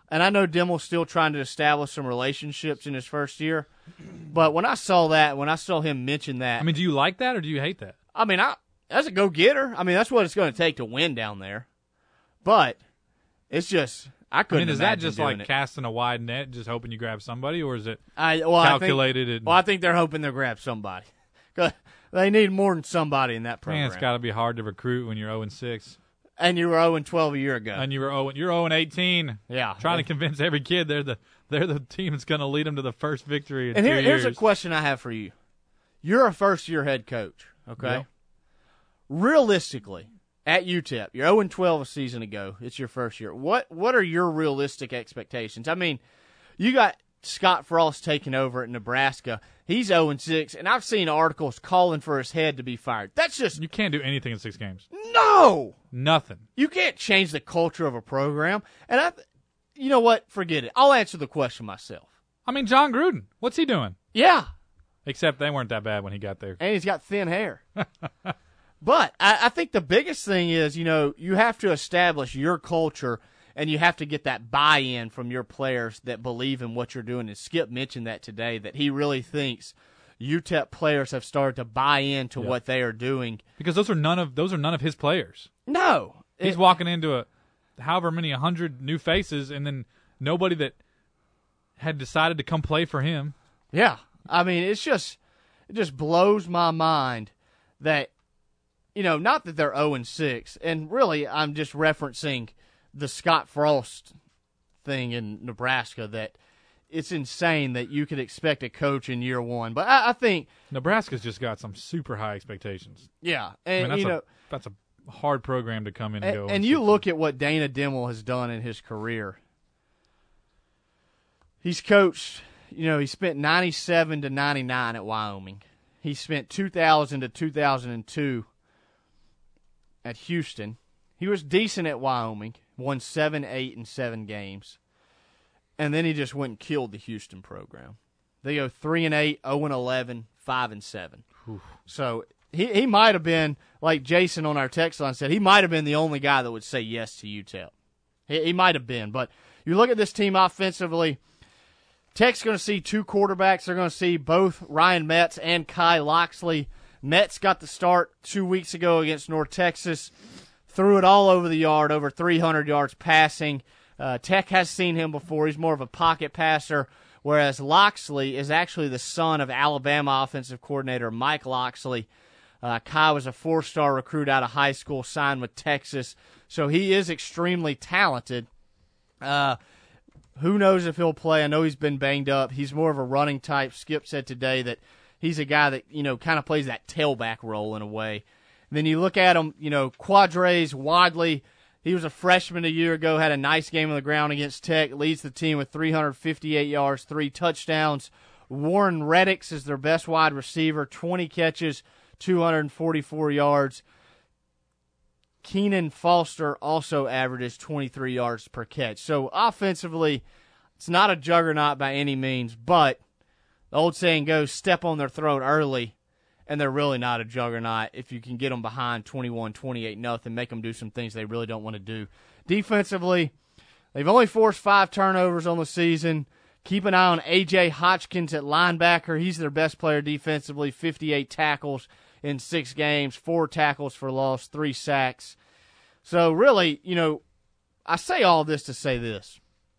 and I know Dimmel's still trying to establish some relationships in his first year, but when I saw that, when I saw him mention that, I mean, do you like that or do you hate that? I mean, I as a go-getter, I mean, that's what it's going to take to win down there. But it's just I couldn't. I mean, is that imagine just doing like it. casting a wide net, just hoping you grab somebody, or is it I, well, calculated? I think, and, well, I think they're hoping they'll grab somebody. 'Cause they need more than somebody in that program. Man, it's got to be hard to recruit when you're zero and six. And you were zero and twelve a year ago. And you were zero, you're zero and eighteen. Yeah, trying to convince every kid they're the they're the team that's going to lead them to the first victory in and two here, years. here's a question I have for you: you're a first-year head coach, okay? Yep. Realistically, at U T E P, you're zero and twelve a season ago. It's your first year. What what are your realistic expectations? I mean, you got Scott Frost taking over at Nebraska. He's zero and six, and I've seen articles calling for his head to be fired. That's just you can't do anything in six games. No, nothing. You can't change the culture of a program. And I, you know what? Forget it. I'll answer the question myself. I mean, John Gruden, what's he doing? Yeah, except they weren't that bad when he got there, and he's got thin hair. But I, I think the biggest thing is, you know, you have to establish your culture. And you have to get that buy-in from your players that believe in what you're doing. And Skip mentioned that today, that he really thinks U T E P players have started to buy into yep. what they are doing. Because those are none of those are none of his players. No, he's it, walking into a however many a hundred new faces, and then nobody that had decided to come play for him. Yeah, I mean, it's just it just blows my mind that, you know, not that they're zero and six, and really, I'm just referencing the Scott Frost thing in Nebraska, that it's insane that you could expect a coach in year one. But I, I think Nebraska's just got some super high expectations. Yeah, and I mean, that's you a, know that's a hard program to come in and, and go. And you look at what Dana Dimmel has done in his career. He's coached, you know, he spent ninety-seven to ninety-nine at Wyoming. He spent two thousand to two thousand two at Houston. He was decent at Wyoming. Won seven, eight, and seven games, and then he just went and killed the Houston program. They go three and eight, zero and eleven, five and seven. Oof. So he he might have been, like Jason on our text line said, he might have been the only guy that would say yes to U T E P. He, he might have been, but you look at this team offensively. Tech's going to see two quarterbacks. They're going to see both Ryan Metz and Kai Loxley. Metz got the start two weeks ago against North Texas. Threw it all over the yard, over three hundred yards passing. Uh, Tech has seen him before. He's more of a pocket passer, whereas Loxley is actually the son of Alabama offensive coordinator Mike Loxley. Uh, Kai was a four-star recruit out of high school, signed with Texas, so he is extremely talented. Uh, who knows if he'll play? I know he's been banged up. He's more of a running type. Skip said today that he's a guy that, you know, kind of plays that tailback role in a way. Then you look at him, you know, Quadres, Wadley, he was a freshman a year ago, had a nice game on the ground against Tech, leads the team with three hundred fifty-eight yards, three touchdowns. Warren Reddix is their best wide receiver, twenty catches, two hundred forty-four yards. Keenan Foster also averages twenty-three yards per catch. So offensively, it's not a juggernaut by any means, but the old saying goes, step on their throat early. And they're really not a juggernaut if you can get them behind twenty-one, twenty-eight, nothing, make them do some things they really don't want to do. Defensively, they've only forced five turnovers on the season. Keep an eye on A J Hodgkins at linebacker. He's their best player defensively, fifty-eight tackles in six games, four tackles for loss, three sacks. So really, you know, I say all this to say this.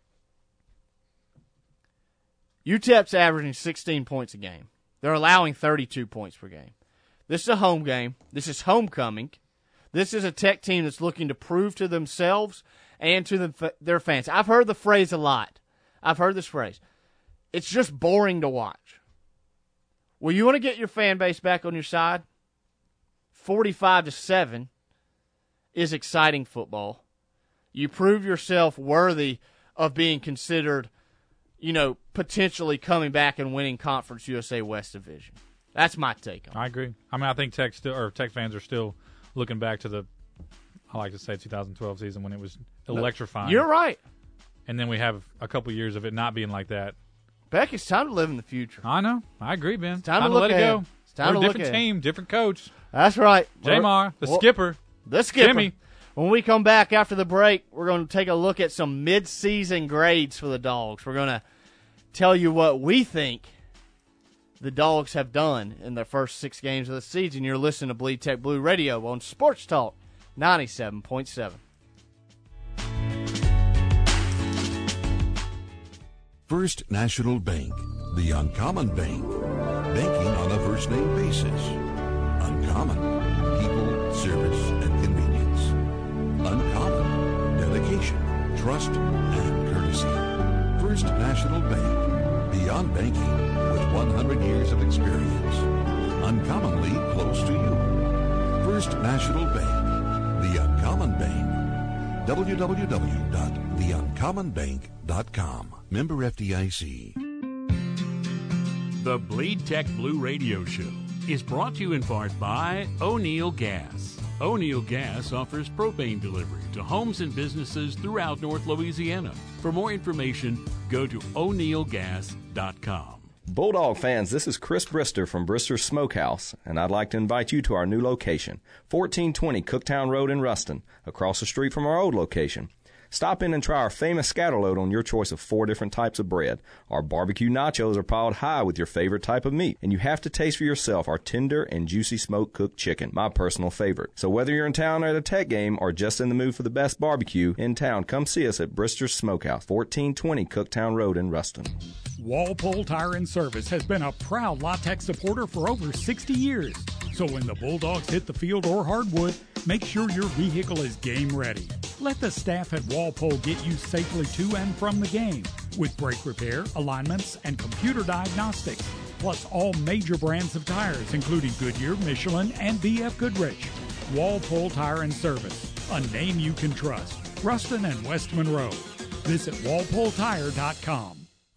U T E P's averaging sixteen points a game. They're allowing thirty-two points per game. This is a home game. This is homecoming. This is a Tech team that's looking to prove to themselves and to the, their fans. I've heard the phrase a lot. I've heard this phrase. It's just boring to watch. Well, you want to get your fan base back on your side? forty-five to seven is exciting football. You prove yourself worthy of being considered, you know, potentially coming back and winning Conference U S A West Division. That's my take on it. I agree. I mean, I think Tech still, or Tech fans are still looking back to the, I like to say, two thousand twelve season when it was electrifying. You're right. And then we have a couple years of it not being like that. Beck, it's time to live in the future. I know. I agree, Ben. It's time, time to, to look let ahead. it go. It's time We're to a look different ahead. team, different coach. That's right. Jamar, the well, skipper. The skipper. Jimmy. When we come back after the break, we're going to take a look at some mid-season grades for the Dogs. We're going to tell you what we think the Dogs have done in their first six games of the season. You're listening to Bleed Tech Blue Radio on Sports Talk ninety-seven point seven. First National Bank, the Uncommon Bank. Banking on a first-name basis. Uncommon. People, service, and convenience. Uncommon. Dedication, trust, and courtesy. First National Bank. Beyond banking with one hundred years of experience. Uncommonly close to you. First National Bank. The Uncommon Bank. w w w dot the uncommon bank dot com. Member F D I C. The Bleed Tech Blue Radio Show is brought to you in part by O'Neill Gas. O'Neill Gas offers propane delivery to homes and businesses throughout North Louisiana. For more information, go to o'neill gas dot com. Bulldog fans, this is Chris Brister from Brister's Smokehouse, and I'd like to invite you to our new location, fourteen twenty Cooktown Road in Ruston, across the street from our old location. Stop in and try our famous scatterload on your choice of four different types of bread. Our barbecue nachos are piled high with your favorite type of meat, and you have to taste for yourself our tender and juicy smoke-cooked chicken, my personal favorite. So whether you're in town or at a Tech game or just in the mood for the best barbecue in town, come see us at Brister's Smokehouse, fourteen twenty Cooktown Road in Ruston. Walpole Tire and Service has been a proud La Tech supporter for over sixty years. So when the Bulldogs hit the field or hardwood, make sure your vehicle is game ready. Let the staff at Walpole get you safely to and from the game with brake repair, alignments, and computer diagnostics, plus all major brands of tires, including Goodyear, Michelin, and B F Goodrich. Walpole Tire and Service, a name you can trust. Ruston and West Monroe. Visit walpole tire dot com.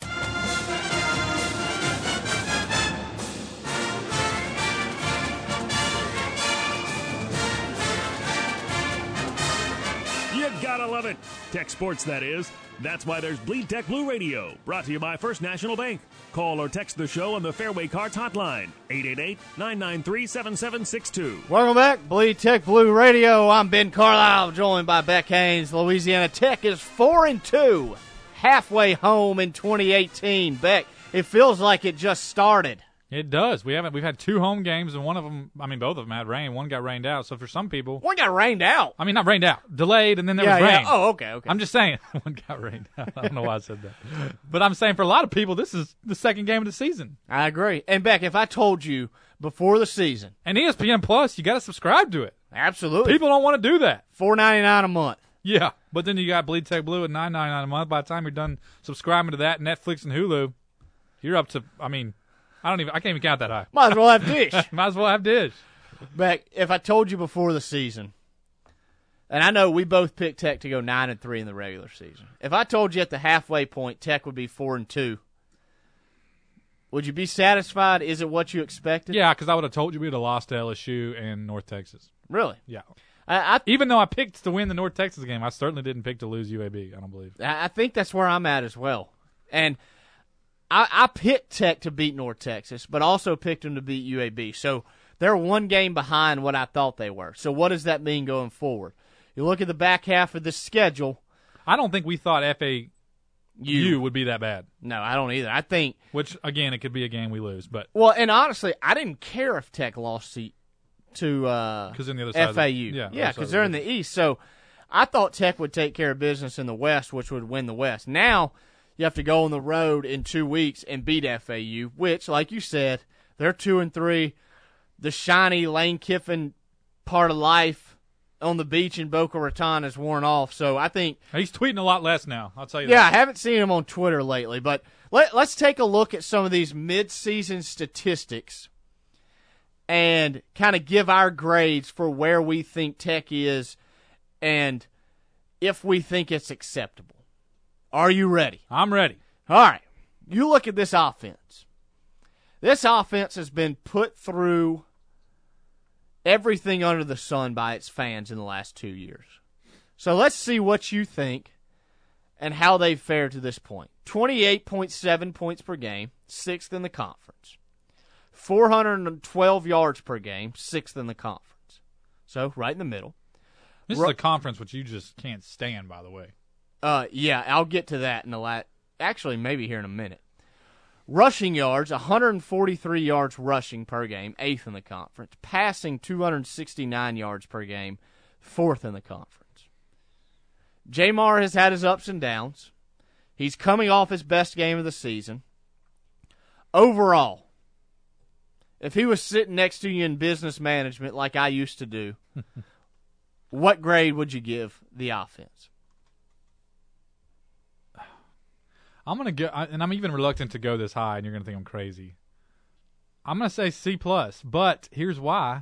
You gotta love it. Tech sports, that is. That's why there's Bleed Tech Blue Radio, brought to you by First National Bank. Call or text the show on the Fairway Carts hotline, eight eight eight, nine nine three, seven seven six two. Welcome back, Bleed Tech Blue Radio. I'm Ben Carlisle, joined by Beck Haynes. Louisiana Tech is four and two, halfway home in twenty eighteen. Beck, it feels like it just started. It does. We haven't. We've had two home games, and one of them, I mean, both of them had rain. One got rained out. So for some people, one got rained out. I mean, not rained out, delayed, and then there yeah, was rain. Yeah. Oh, okay, okay. I'm just saying, one got rained out. I don't know why I said that, but I'm saying for a lot of people, this is the second game of the season. I agree. And Beck, if I told you before the season, and E S P N Plus, you got to subscribe to it. Absolutely. People don't want to do that. four ninety-nine a month. Yeah, but then you got Bleed Tech Blue at nine ninety-nine a month. By the time you're done subscribing to that, Netflix and Hulu, you're up to. I mean. I don't even. I can't even count that high. Might as well have Dish. Might as well have Dish. Beck, if I told you before the season, and I know we both picked Tech to go nine and three in the regular season. If I told you at the halfway point Tech would be four and two, would you be satisfied? Is it what you expected? Yeah, because I would have told you we'd have lost to L S U and North Texas. Really? Yeah. I, I, Even though I picked to win the North Texas game, I certainly didn't pick to lose U A B. I don't believe. I, I think that's where I'm at as well, and. I, I picked Tech to beat North Texas, but also picked them to beat U A B. So they're one game behind what I thought they were. So what does that mean going forward? You look at the back half of the schedule. I don't think we thought F A U would be that bad. No, I don't either. I think, which again, it could be a game we lose. But well, and honestly, I didn't care if Tech lost to to uh, in the other side F A U. Of the, yeah, yeah, because they're in the East. So I thought Tech would take care of business in the West, which would win the West. Now. You have to go on the road in two weeks and beat F A U, which, like you said, they're two and three. The shiny Lane Kiffin part of life on the beach in Boca Raton has worn off. So I think he's tweeting a lot less now. I'll tell you. Yeah, that. I haven't seen him on Twitter lately. But let, let's take a look at some of these mid-season statistics and kind of give our grades for where we think Tech is and if we think it's acceptable. Are you ready? I'm ready. All right. You look at this offense. This offense has been put through everything under the sun by its fans in the last two years. So let's see what you think and how they've fared to this point. twenty-eight point seven points per game, sixth in the conference. four hundred twelve yards per game, sixth in the conference. So right in the middle. This Ru- is a conference which you just can't stand, by the way. Uh, yeah, I'll get to that in the last. Actually, maybe here in a minute. Rushing yards, one hundred forty-three yards rushing per game, eighth in the conference. Passing, two hundred sixty-nine yards per game, fourth in the conference. Jamar has had his ups and downs. He's coming off his best game of the season. Overall, if he was sitting next to you in business management like I used to do, what grade would you give the offense? I'm gonna go, and I'm even reluctant to go this high, and you're gonna think I'm crazy. I'm gonna say C plus, but here's why.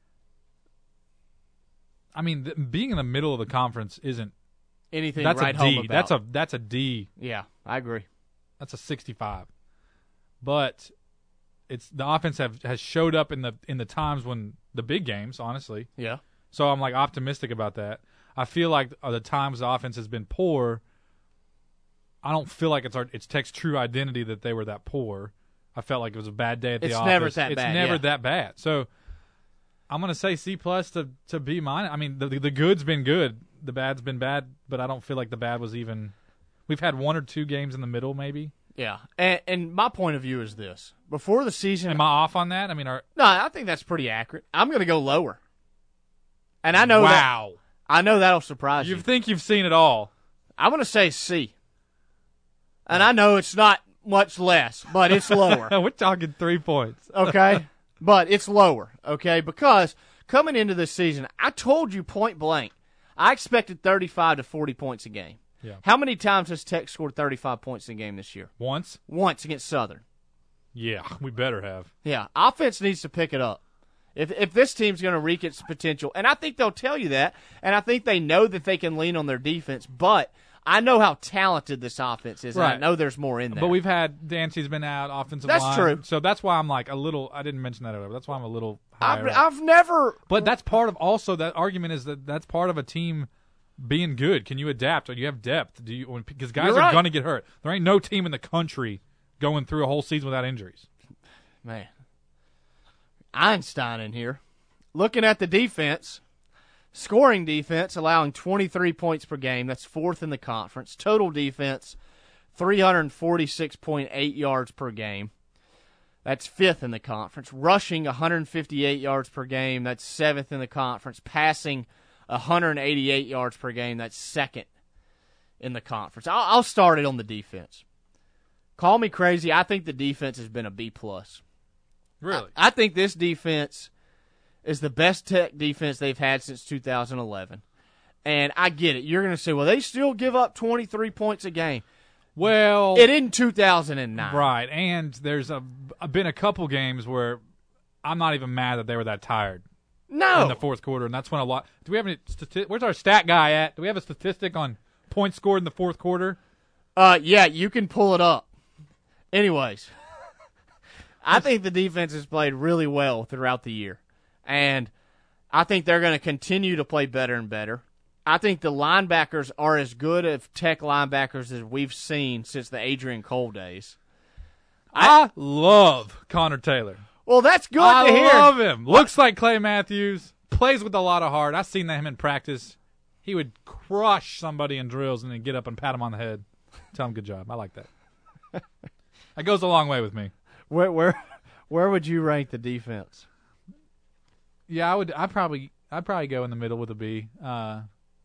I mean, th- being in the middle of the conference isn't anything. That's right a home D. about. That's a that's a D. Yeah, I agree. That's a sixty-five. But it's the offense have has showed up in the in the times when the big games, honestly. Yeah. So I'm like optimistic about that. I feel like uh, the times the offense has been poor. I don't feel like it's our it's Tech's true identity that they were that poor. I felt like it was a bad day at the it's office. Never that it's bad, never yeah. that bad. So I'm gonna say C plus to to B minus. I mean, the, the the good's been good, the bad's been bad, but I don't feel like the bad was even. We've had one or two games in the middle, maybe. Yeah, and, and my point of view is this: before the season, am I off on that? I mean, are no, I think that's pretty accurate. I'm going to go lower, and I know wow, that, I know that'll surprise you. You think you've seen it all? I'm going to say C, and I know it's not much less, but it's lower. We're talking three points, okay? But it's lower, okay? Because coming into this season, I told you point blank, I expected thirty-five to forty points a game. Yeah. How many times has Tech scored thirty-five points in a game this year? Once. Once against Southern. Yeah, we better have. Yeah, offense needs to pick it up. If if this team's going to reach its potential, and I think they'll tell you that, and I think they know that they can lean on their defense, but I know how talented this offense is, Right. and I know there's more in there. But we've had Dancy's been out, offensive That's line. true. So that's why I'm like a little. I didn't mention that earlier. But that's why I'm a little higher. I've, up. I've never. But that's part of also that argument is that that's part of a team being good. Can you adapt? Or do you have depth? Do you? Because guys You're are right. going to get hurt. There ain't no team in the country going through a whole season without injuries. Man, Einstein in here. Looking at the defense, scoring defense, allowing twenty-three points per game. That's fourth in the conference. Total defense, three hundred forty-six point eight yards per game. That's fifth in the conference. Rushing, one hundred fifty-eight yards per game. That's seventh in the conference. Passing, one hundred eighty-eight yards per game. That's second in the conference. I'll, I'll start it on the defense. Call me crazy. I think the defense has been a B plus. Really? I, I think this defense is the best Tech defense they've had since two thousand eleven. And I get it. You're going to say, well, they still give up twenty-three points a game. Well, it in two thousand nine. Right, and there's a, been a couple games where I'm not even mad that they were that tired. No. In the fourth quarter, and that's when a lot. Do we have any? Stati- Where's our stat guy at? Do we have a statistic on points scored in the fourth quarter? Uh, yeah, you can pull it up. Anyways, I think the defense has played really well throughout the year, and I think they're going to continue to play better and better. I think the linebackers are as good of Tech linebackers as we've seen since the Adrian Cole days. I, I love Connor Taylor. Well, that's good I to hear. I love him. Looks like Clay Matthews. Plays with a lot of heart. I've seen him in practice. He would crush somebody in drills and then get up and pat him on the head. Tell him good job. I like that. That goes a long way with me. Where where where would you rank the defense? Yeah, I would. I probably I'd probably go in the middle with a B. Uh,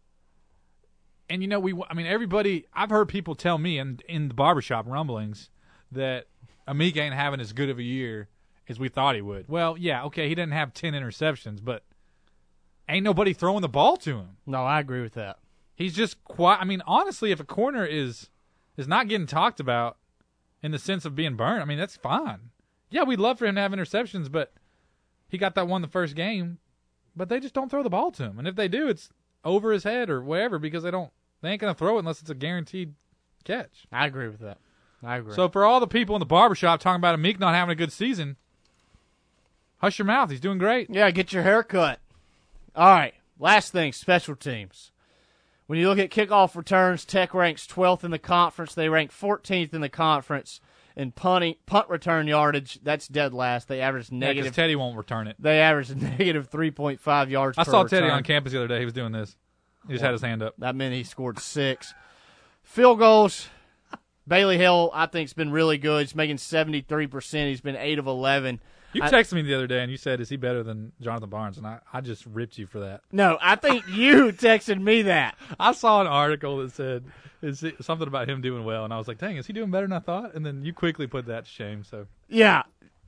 and you know, we. I mean, everybody. I've heard people tell me in in the barbershop rumblings that Amik ain't having as good of a year as we thought he would. Well, yeah, okay, he didn't have ten interceptions, but ain't nobody throwing the ball to him. No, I agree with that. He's just quiet. I mean, honestly, if a corner is is not getting talked about in the sense of being burned, I mean, that's fine. Yeah, we'd love for him to have interceptions, but he got that one the first game. But they just don't throw the ball to him, and if they do, it's over his head or whatever because they don't. They ain't gonna throw it unless it's a guaranteed catch. I agree with that. I agree. So for all the people in the barbershop talking about Amik not having a good season, hush your mouth. He's doing great. Yeah, get your hair cut. All right, last thing, special teams. When you look at kickoff returns, Tech ranks twelfth in the conference. They rank fourteenth in the conference in punting, punt return yardage. That's dead last. They average negative. Yeah, Teddy won't return it. They average negative three point five yards I per saw return. Teddy on campus the other day. He was doing this. He just well, had his hand up. That meant he scored six. Field goals, Bailey Hill, I think, has been really good. He's making seventy-three percent. He's been eight of eleven. You texted me the other day, and you said, is he better than Jonathan Barnes? And I, I just ripped you for that. No, I think you texted me that. I saw an article that said is it something about him doing well, and I was like, dang, is he doing better than I thought? And then you quickly put that to shame. So Yeah.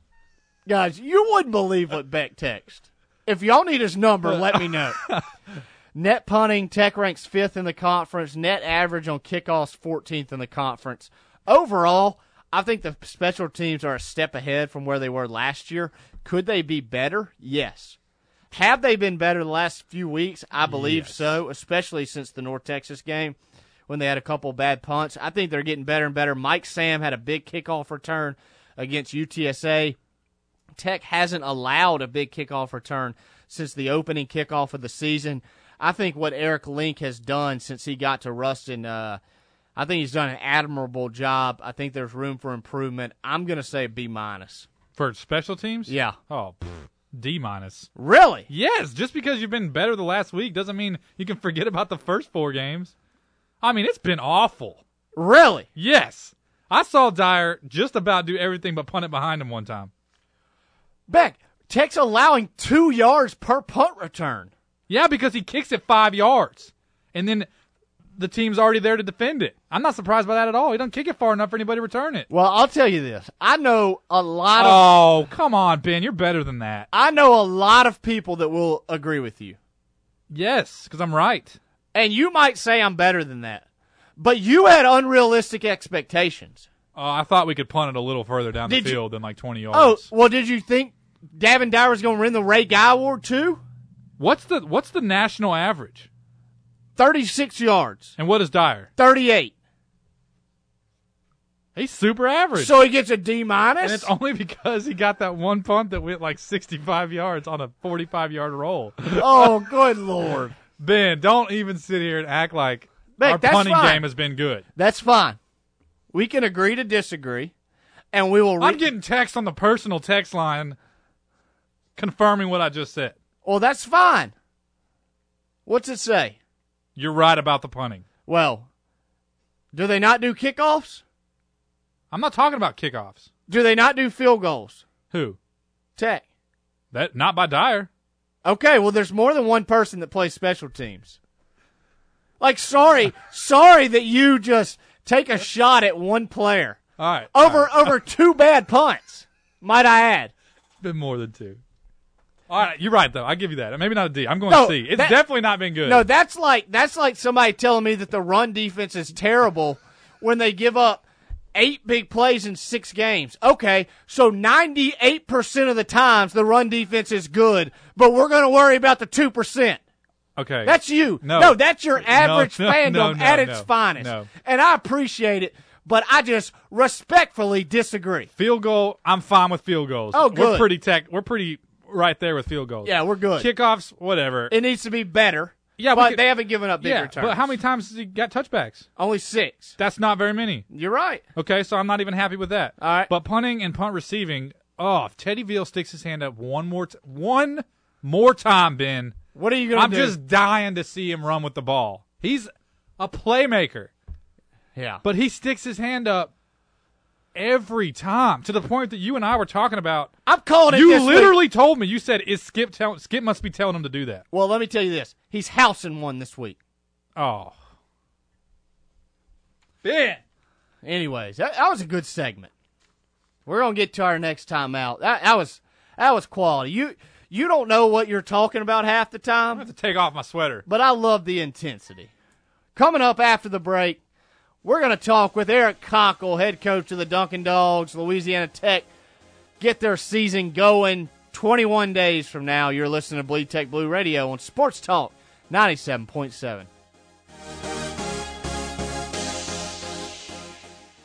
Guys, you wouldn't believe what Beck texted. If y'all need his number, let me know. Net punting, Tech ranks fifth in the conference. Net average on kickoffs, fourteenth in the conference. Overall, I think the special teams are a step ahead from where they were last year. Could they be better? Yes. Have they been better the last few weeks? I believe yes. so, especially since the North Texas game when they had a couple bad punts. I think they're getting better and better. Mike Sam had a big kickoff return against U T S A. Tech hasn't allowed a big kickoff return since the opening kickoff of the season. I think what Eric Link has done since he got to Ruston, uh, I think he's done an admirable job. I think there's room for improvement. I'm going to say B minus. For special teams? Yeah. Oh, pff, D minus. Really? Yes. Just because you've been better the last week doesn't mean you can forget about the first four games. I mean, it's been awful. Really? Yes. I saw Dyer just about do everything but punt it behind him one time. Beck, Tech's allowing two yards per punt return. Yeah, because he kicks it five yards, and then the team's already there to defend it. I'm not surprised by that at all. He doesn't kick it far enough for anybody to return it. Well, I'll tell you this. I know a lot of... Oh, come on, Ben. You're better than that. I know a lot of people that will agree with you. Yes, because I'm right. And you might say I'm better than that. But you had unrealistic expectations. Oh, I thought we could punt it a little further down did the field you, than like twenty yards. Oh, well, did you think Davin Dyer was going to win the Ray Guy Award too? What's the What's the national average? thirty-six yards. And what is Dyer? thirty-eight. He's super average. So he gets a D minus? And it's only because he got that one punt that went like sixty-five yards on a forty-five yard roll. Oh, good Lord. Ben, don't even sit here and act like Beck, our punting fine. game has been good. That's fine. We can agree to disagree, and we will. Re- I'm getting text on the personal text line confirming what I just said. Well, that's fine. What's it say? You're right about the punting. Well, do they not do kickoffs? I'm not talking about kickoffs. Do they not do field goals? Who? Tech. That not by Dyer. Okay, well, there's more than one person that plays special teams. Like, sorry, sorry that you just take a shot at one player. All right. Over all right. over two bad punts, might I add. Been more than two. All right, you're right though. I give you that. Maybe not a D. I'm going no, C. It's that, definitely not been good. No, that's like that's like somebody telling me that the run defense is terrible when they give up eight big plays in six games. Okay, so ninety-eight percent of the times the run defense is good, but we're going to worry about the two percent. Okay. That's you. No, no that's your average no, no, fandom no, no, at its no, finest. No. And I appreciate it, but I just respectfully disagree. Field goal, I'm fine with field goals. Oh, good. We're pretty tech. We're pretty right there with field goals. Yeah, we're good. Kickoffs, whatever. It needs to be better. Yeah, but could, they haven't given up big yeah, returns. But how many times has he got touchbacks? Only six. That's not very many. You're right. Okay, so I'm not even happy with that. All right. But punting and punt receiving, oh, if Teddy Veal sticks his hand up one more t- one more time, Ben. What are you going to do? I'm just dying to see him run with the ball. He's a playmaker. Yeah. But he sticks his hand up every time to the point that you and I were talking about. I'm calling it You this literally week. told me. You said, "Is Skip tell- Skip must be telling him to do that." Well, let me tell you this. He's housing one this week. Oh. Ben. Anyways, that, that was a good segment. We're going to get to our next time out. That, that was that was quality. You you don't know what you're talking about half the time. I have to take off my sweater. But I love the intensity. Coming up after the break, we're going to talk with Eric Cockle, head coach of the Dunkin' Dogs, Louisiana Tech. Get their season going twenty-one days from now. You're listening to Bleed Tech Blue Radio on Sports Talk ninety-seven point seven.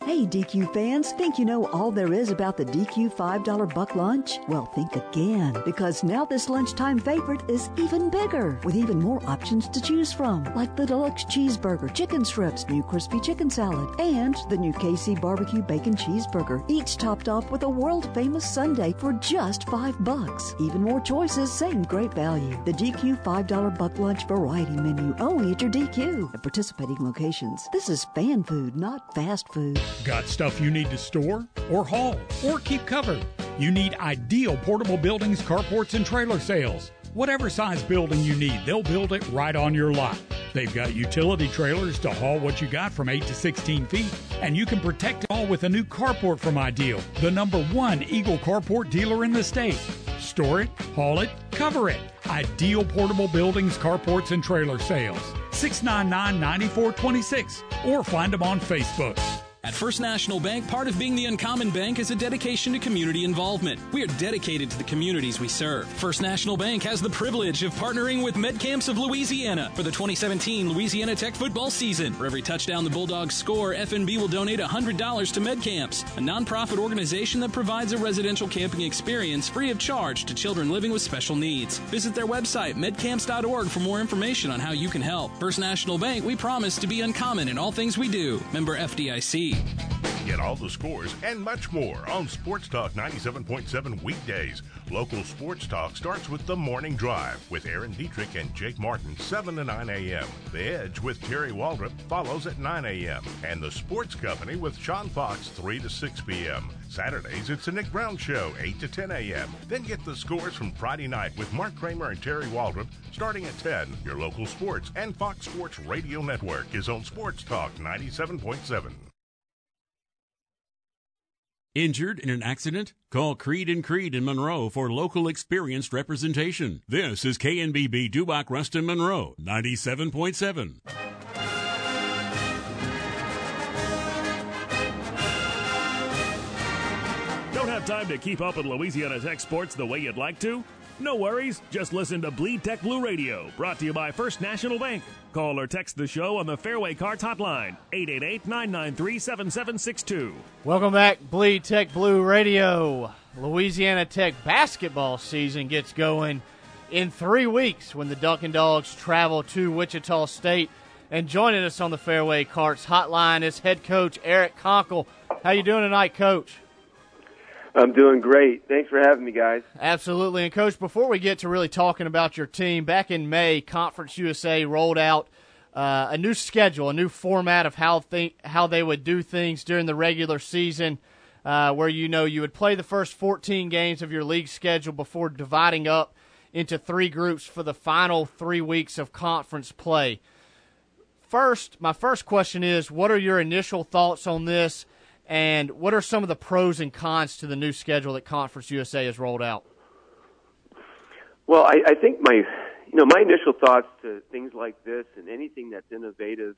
Hey, D Q fans, think you know all there is about the D Q five dollar buck lunch? Well, think again, because now this lunchtime favorite is even bigger, with even more options to choose from, like the deluxe cheeseburger, chicken strips, new crispy chicken salad, and the new K C barbecue bacon cheeseburger, each topped off with a world-famous sundae for just five bucks. Even more choices, same great value. The D Q five dollar buck lunch variety menu, only at your D Q. At participating locations. This is fan food, not fast food. Got stuff you need to store or haul or keep covered? You need ideal portable buildings, carports, and trailer sales. Whatever size building you need, they'll build it right on your lot. They've got utility trailers to haul what you got from eight to sixteen feet, and you can protect it all with a new carport from Ideal, the number one Eagle carport dealer in the state. Store it, haul it, cover it. Ideal portable buildings, carports, and trailer sales. six nine nine, nine four two six or find them on Facebook. At First National Bank, part of being the Uncommon Bank is a dedication to community involvement. We are dedicated to the communities we serve. First National Bank has the privilege of partnering with MedCamps of Louisiana for the twenty seventeen Louisiana Tech football season. For every touchdown the Bulldogs score, F N B will donate one hundred dollars to MedCamps, a nonprofit organization that provides a residential camping experience free of charge to children living with special needs. Visit their website, medcamps dot org, for more information on how you can help. First National Bank, we promise to be uncommon in all things we do. Member F D I C. Get all the scores and much more on Sports Talk ninety-seven point seven weekdays. Local Sports Talk starts with The Morning Drive with Aaron Dietrich and Jake Martin, seven to nine a.m. The Edge with Terry Waldrop follows at nine a.m. And The Sports Company with Sean Fox, three to six p.m. Saturdays, it's the Nick Brown Show, eight to ten a.m. Then get the scores from Friday night with Mark Kramer and Terry Waldrop starting at ten. Your local sports and Fox Sports Radio Network is on Sports Talk ninety-seven point seven. Injured in an accident? Call Creed and Creed in Monroe for local experienced representation. This is K N B B Dubach Ruston Monroe, ninety-seven point seven. Don't have time to keep up with Louisiana Tech sports the way you'd like to? No worries. Just listen to Bleed Tech Blue Radio, brought to you by First National Bank. Call or text the show on the Fairway Carts hotline, eight eight eight, nine nine three, seven seven six two. Welcome back, Bleed Tech Blue Radio. Louisiana Tech basketball season gets going in three weeks when the Dunkin' Dogs travel to Wichita State. And joining us on the Fairway Carts hotline is head coach Eric Conkle. How you doing tonight, Coach? I'm doing great. Thanks for having me, guys. Absolutely. And, Coach, before we get to really talking about your team, back in May, Conference U S A rolled out uh, a new schedule, a new format of how th- how they would do things during the regular season, uh, where, you know, you would play the first fourteen games of your league schedule before dividing up into three groups for the final three weeks of conference play. First, my first question is, what are your initial thoughts on this? And what are some of the pros and cons to the new schedule that Conference U S A has rolled out? Well, I, I think my, you know, my initial thoughts to things like this and anything that's innovative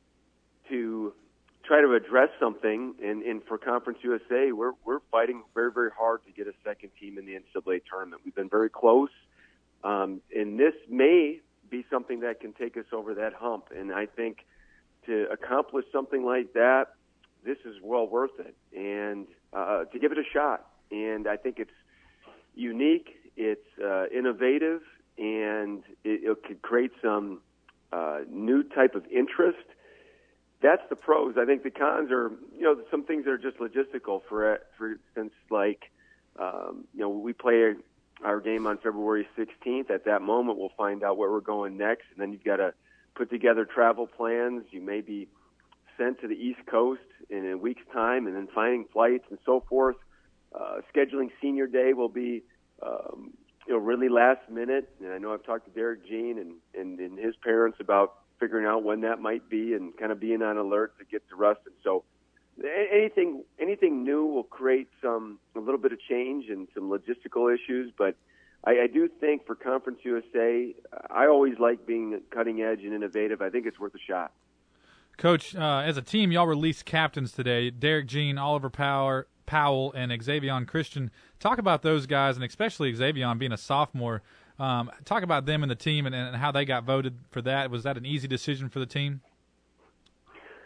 to try to address something, and, and for Conference U S A, we're we're fighting very, very hard to get a second team in the N C double A tournament. We've been very close, um, and this may be something that can take us over that hump. And I think to accomplish something like that, this is well worth it, and uh, to give it a shot. And I think it's unique, it's uh, innovative, and it, it could create some uh, new type of interest. That's the pros. I think the cons are, you know, some things that are just logistical. For for instance, like, um, you know, we play our game on February sixteenth. At that moment, we'll find out where we're going next, and then you've got to put together travel plans. You may be sent to the East Coast in a week's time, and then finding flights and so forth. Uh, scheduling senior day will be, um, you know, really last minute. And I know I've talked to Derek Jean and, and, and his parents about figuring out when that might be and kind of being on alert to get to Ruston. So anything anything new will create some a little bit of change and some logistical issues. But I, I do think for Conference U S A, I always like being cutting edge and innovative. I think it's worth a shot. Coach, uh, as a team, y'all released captains today, Derek Jean, Oliver Power, Powell, and Xavion Christian. Talk about those guys, and especially Xavion being a sophomore. Um, talk about them and the team and, and how they got voted for that. Was that an easy decision for the team?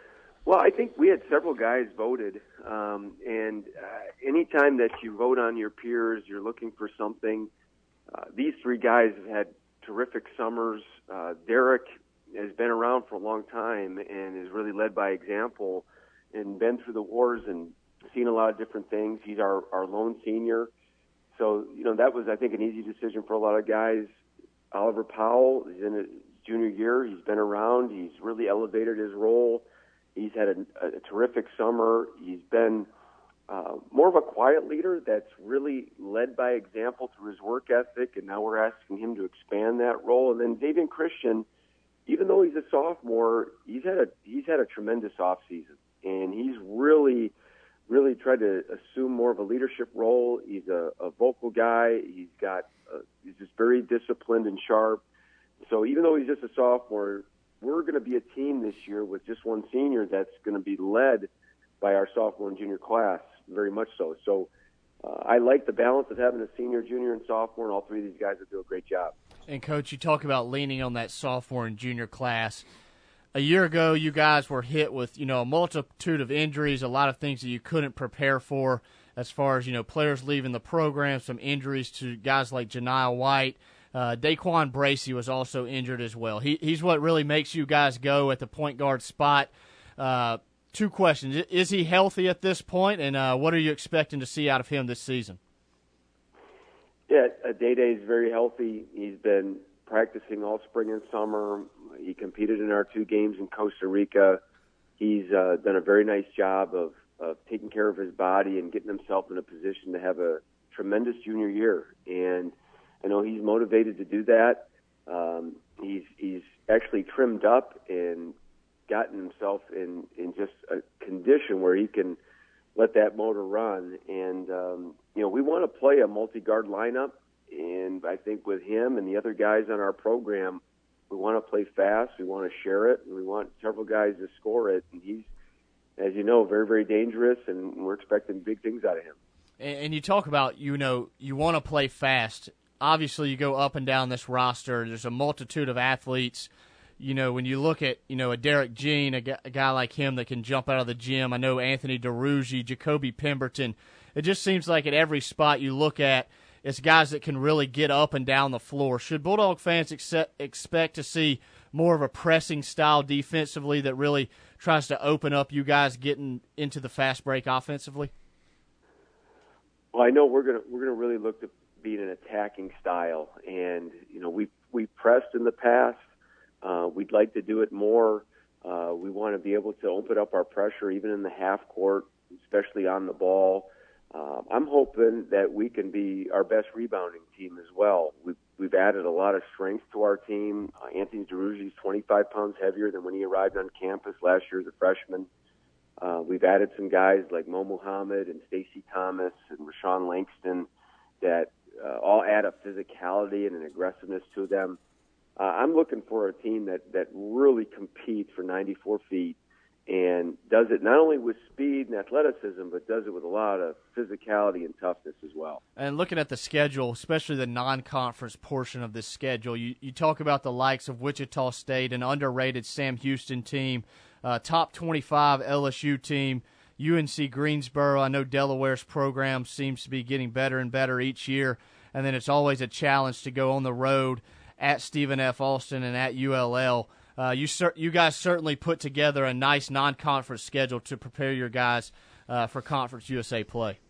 Well, I think we had several guys voted, um, and uh, anytime that you vote on your peers, you're looking for something. Uh, these three guys have had terrific summers. Uh, Derek has been around for a long time and is really led by example and been through the wars and seen a lot of different things. He's our, our lone senior. So, you know, that was, I think, an easy decision for a lot of guys. Oliver Powell is in his junior year. He's been around. He's really elevated his role. He's had a, a terrific summer. He's been uh, more of a quiet leader that's really led by example through his work ethic, and now we're asking him to expand that role. And then Davian Christian, even though he's a sophomore, he's had a he's had a tremendous offseason, and he's really, really tried to assume more of a leadership role. He's a, a vocal guy. He's got uh, he's just very disciplined and sharp. So even though he's just a sophomore, we're going to be a team this year with just one senior that's going to be led by our sophomore and junior class, very much so. So uh, I like the balance of having a senior, junior, and sophomore, and all three of these guys will do a great job. And, Coach, you talk about leaning on that sophomore and junior class. A year ago, you guys were hit with, you know, a multitude of injuries, a lot of things that you couldn't prepare for as far as, you know, players leaving the program, some injuries to guys like Janiah White. Uh, Daquan Bracey was also injured as well. He, he's what really makes you guys go at the point guard spot. Uh, two questions. Is he healthy at this point, and uh, what are you expecting to see out of him this season? Yeah, Day-Day is very healthy. He's been practicing all spring and summer. He competed in our two games in Costa Rica. He's uh, done a very nice job of, of taking care of his body and getting himself in a position to have a tremendous junior year. And I know he's motivated to do that. Um, he's he's actually trimmed up and gotten himself in, in just a condition where he can let that motor run. And, um, you know, we want to play a multi-guard lineup, and I think with him and the other guys on our program, we want to play fast, we want to share it, and we want several guys to score it. And he's, as you know, very, very dangerous, and we're expecting big things out of him. And you talk about, you know, you want to play fast. Obviously, you go up and down this roster. There's a multitude of athletes. You know, when you look at, you know, a Derek Jean, a guy, a guy like him that can jump out of the gym. I know Anthony DeRougie, Jacoby Pemberton. It just seems like at every spot you look at, it's guys that can really get up and down the floor. Should Bulldog fans accept, expect to see more of a pressing style defensively that really tries to open up you guys getting into the fast break offensively? Well, I know we're gonna we're gonna really look to be an attacking style, and you know we we pressed in the past. Uh, we'd like to do it more. Uh, we want to be able to open up our pressure even in the half court, especially on the ball. Uh, I'm hoping that we can be our best rebounding team as well. We've, we've added a lot of strength to our team. Uh, Anthony DeRougie is twenty-five pounds heavier than when he arrived on campus last year as a freshman. Uh, we've added some guys like Mo Muhammad and Stacey Thomas and Rashawn Langston that uh, all add a physicality and an aggressiveness to them. Uh, I'm looking for a team that, that really competes for ninety-four feet and does it not only with speed and athleticism, but does it with a lot of physicality and toughness as well. And looking at the schedule, especially the non-conference portion of this schedule, you, you talk about the likes of Wichita State, an underrated Sam Houston team, uh, top twenty-five L S U team, U N C Greensboro. I know Delaware's program seems to be getting better and better each year, and then it's always a challenge to go on the road at Stephen F. Austin and at U L L. Uh, you cer- you guys certainly put together a nice non-conference schedule to prepare your guys uh, for Conference U S A play.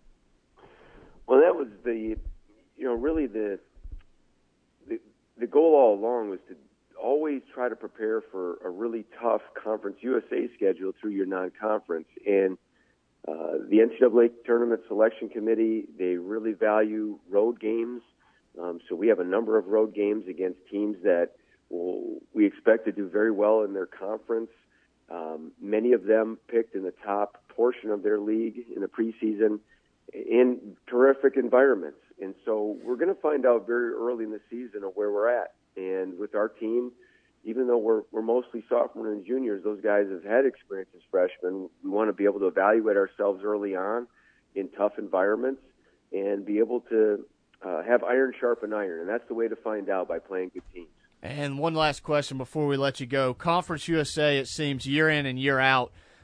Well, that was the, you know, really the, the the goal all along was to always try to prepare for a really tough Conference U S A schedule through your non-conference. And uh, the N C double A Tournament Selection Committee, they really value road games. Um, so we have a number of road games against teams that will, we expect to do very well in their conference. Um, many of them picked in the top portion of their league in the preseason in terrific environments. And so we're going to find out very early in the season of where we're at. And with our team, even though we're, we're mostly sophomores and juniors, those guys have had experience as freshmen. We want to be able to evaluate ourselves early on in tough environments and be able to Uh, have iron sharpen iron, and that's the way to find out, by playing good teams. And one last question before we let you go. Conference U S A, it seems, year in and year out,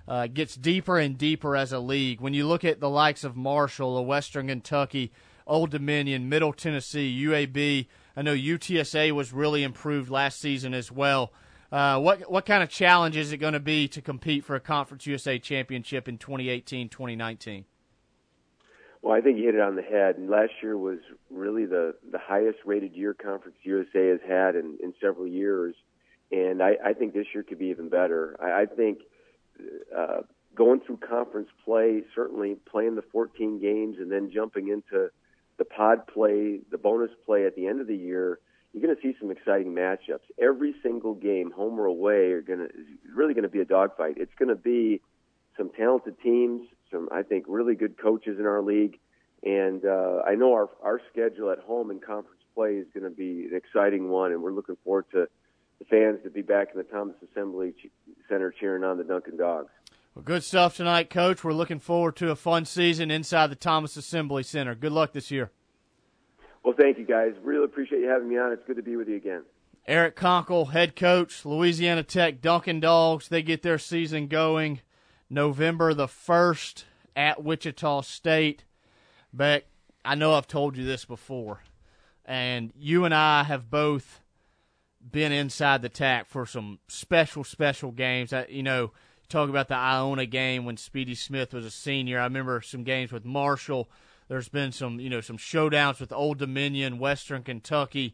uh, gets deeper and deeper as a league. When you look at the likes of Marshall, or Western Kentucky, Old Dominion, Middle Tennessee, U A B, I know U T S A was really improved last season as well. Uh, what what kind of challenge is it going to be to compete for a Conference U S A championship in twenty eighteen twenty nineteen? Well, I think you hit it on the head. And last year was really the, the highest-rated year Conference U S A has had in, in several years. And I, I think this year could be even better. I, I think uh, going through conference play, certainly playing the fourteen games and then jumping into the pod play, the bonus play at the end of the year, you're going to see some exciting matchups. Every single game, home or away, are going to is really going to be a dogfight. It's going to be some talented teams, some I think really good coaches in our league, and uh, I know our our schedule at home in conference play is going to be an exciting one, and we're looking forward to the fans to be back in the Thomas Assembly Center cheering on the Duncan Dogs. Well, good stuff tonight, Coach. We're looking forward to a fun season inside the Thomas Assembly Center. Good luck this year. Well, thank you, guys. Really appreciate you having me on. It's good to be with you again. Eric Conkle, head coach, Louisiana Tech Duncan Dogs. They get their season going November the first at Wichita State. Beck, I know I've told you this before, and you and I have both been inside the T A C for some special, special games. I, you know, talk about the Iona game when Speedy Smith was a senior. I remember some games with Marshall. There's been some, you know, some showdowns with Old Dominion, Western Kentucky.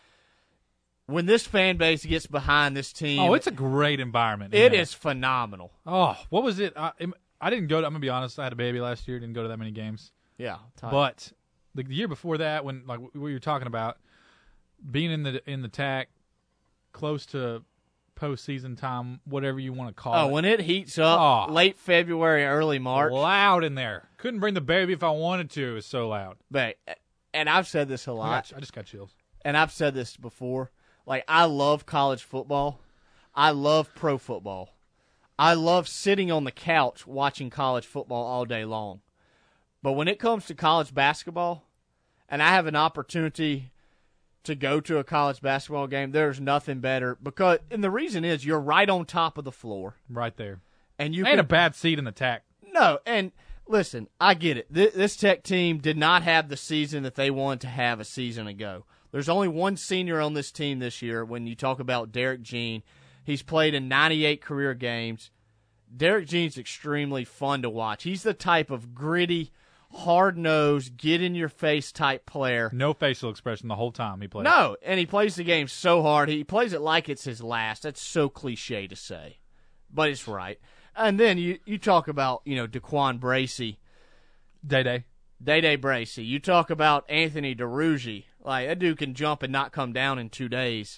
When this fan base gets behind this team, oh, it's a great environment. It is phenomenal. Oh, what was it? I, I didn't go to, I'm gonna be honest. I had a baby last year. Didn't go to that many games. Yeah, tight. But the year before that, when like what you were talking about, being in the in the T A C, close to postseason time, whatever you want to call oh, it. Oh, when it heats up, oh, late February, early March. Loud in there. Couldn't bring the baby if I wanted to. It was so loud. But, and I've said this a lot. I, got, I just got chills. And I've said this before. Like, I love college football. I love pro football. I love sitting on the couch watching college football all day long. But when it comes to college basketball, and I have an opportunity to go to a college basketball game, there's nothing better because, and the reason is you're right on top of the floor, right there, and you ain't can, a bad seat in the T A C. No, and listen, I get it. This, this Tech team did not have the season that they wanted to have a season ago. There's only one senior on this team this year. When you talk about Derek Jean, he's played in ninety-eight career games. Derek Jean's extremely fun to watch. He's the type of gritty, hard-nosed, get-in-your-face type player. No facial expression the whole time he plays. No, and he plays the game so hard. He plays it like it's his last. That's so cliche to say, but it's right. And then you, you talk about, you know, Daquan Bracey. Day-Day. Day-Day Bracey. You talk about Anthony DeRugi. Like, that dude can jump and not come down in two days.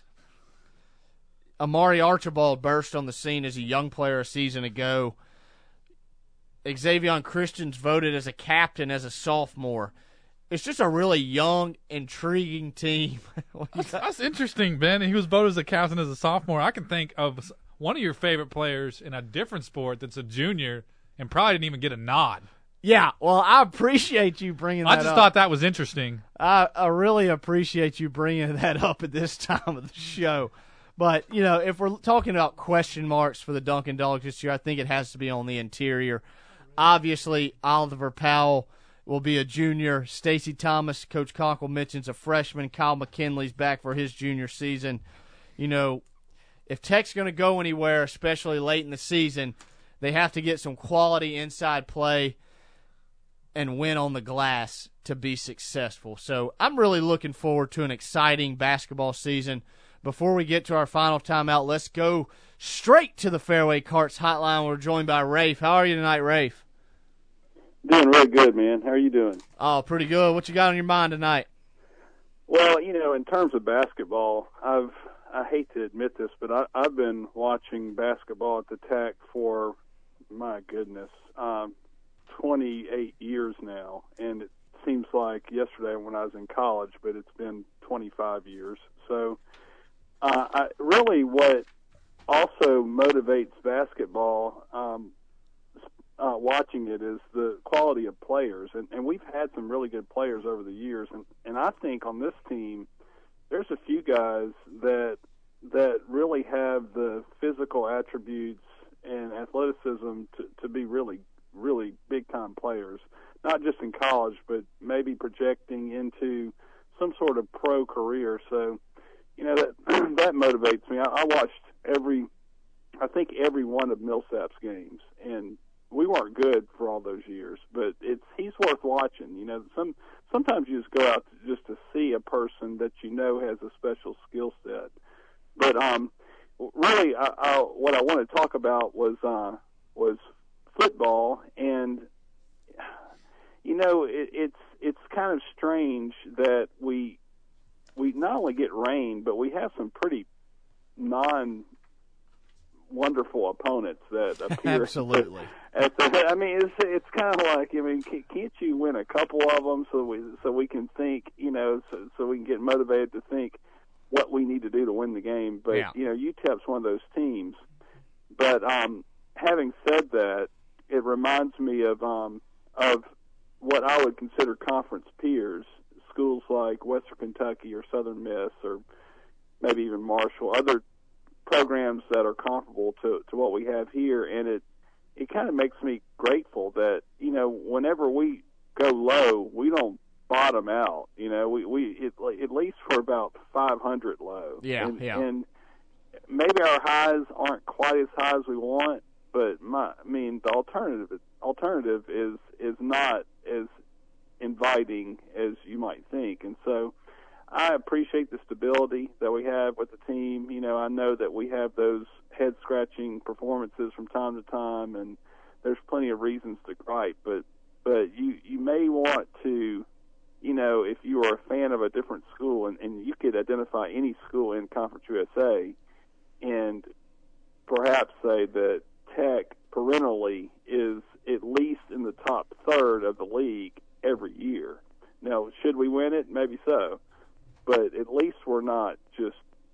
Amari Archibald burst on the scene as a young player a season ago. Xavier Christian's voted as a captain as a sophomore. It's just a really young, intriguing team. that's, that's interesting, Ben. He was voted as a captain as a sophomore. I can think of one of your favorite players in a different sport that's a junior and probably didn't even get a nod. Yeah, well, I appreciate you bringing that up. I just up. thought that was interesting. I, I really appreciate you bringing that up at this time of the show. But, you know, if we're talking about question marks for the Duncan Dogs this year, I think it has to be on the interior. Obviously, Oliver Powell will be a junior. Stacey Thomas, Coach Conkle mentions, a freshman. Kyle McKinley's back for his junior season. You know, if Tech's going to go anywhere, especially late in the season, they have to get some quality inside play and win on the glass to be successful. So I'm really looking forward to an exciting basketball season. Before we get to our final timeout, let's go straight to the Fairway Carts hotline. We're joined by Rafe. How are you tonight, Rafe? Doing really good, man. How are you doing? Oh, pretty good. What you got on your mind tonight? Well, you know, in terms of basketball, I've I hate to admit this, but I, I've been watching basketball at the T A C for, my goodness, um, twenty-eight years now, and it seems like yesterday when I was in college, but it's been twenty-five years. So, uh, I, really, what also motivates basketball, um, uh, watching it, is the quality of players, and, and we've had some really good players over the years, and, and I think on this team, there's a few guys that that really have the physical attributes and athleticism to, to be really, really big-time players, not just in college, but maybe projecting into some sort of pro career. So, you know, that that motivates me. I, I watched every, I think every one of Millsap's games, and we weren't good for all those years, but it's he's worth watching. You know, some sometimes you just go out to, just to see a person that you know has a special skill set. But um, really, I, I, what I want to talk about was uh, was football, and you know, it, it's it's kind of strange that we we not only get rain, but we have some pretty non wonderful opponents that appear. Absolutely. At the, I mean, it's it's kind of like, I mean, can't you win a couple of them so we so we can think, you know, so, so we can get motivated to think what we need to do to win the game. But yeah. you know, U T E P's one of those teams. But um, having said that, it reminds me of um, of what I would consider conference peers, schools like Western Kentucky or Southern Miss or maybe even Marshall, other programs that are comparable to, to what we have here, and it it kind of makes me grateful that, you know, whenever we go low, we don't bottom out. You know, we we it, at least for about five hundred low. Yeah, and, yeah. And maybe our highs aren't quite as high as we want, but my I mean the alternative alternative is is not as inviting as you might think, and so I appreciate the stability that we have with the team. You know, I know that we have those head-scratching performances from time to time, and there's plenty of reasons to gripe. But but you you may want to, you know, if you are a fan of a different school, and, and you could identify any school in Conference U S A, and perhaps say that Tech perennially is at least in the top third of the league every year. Now, should we win it? Maybe so. But at least we're not just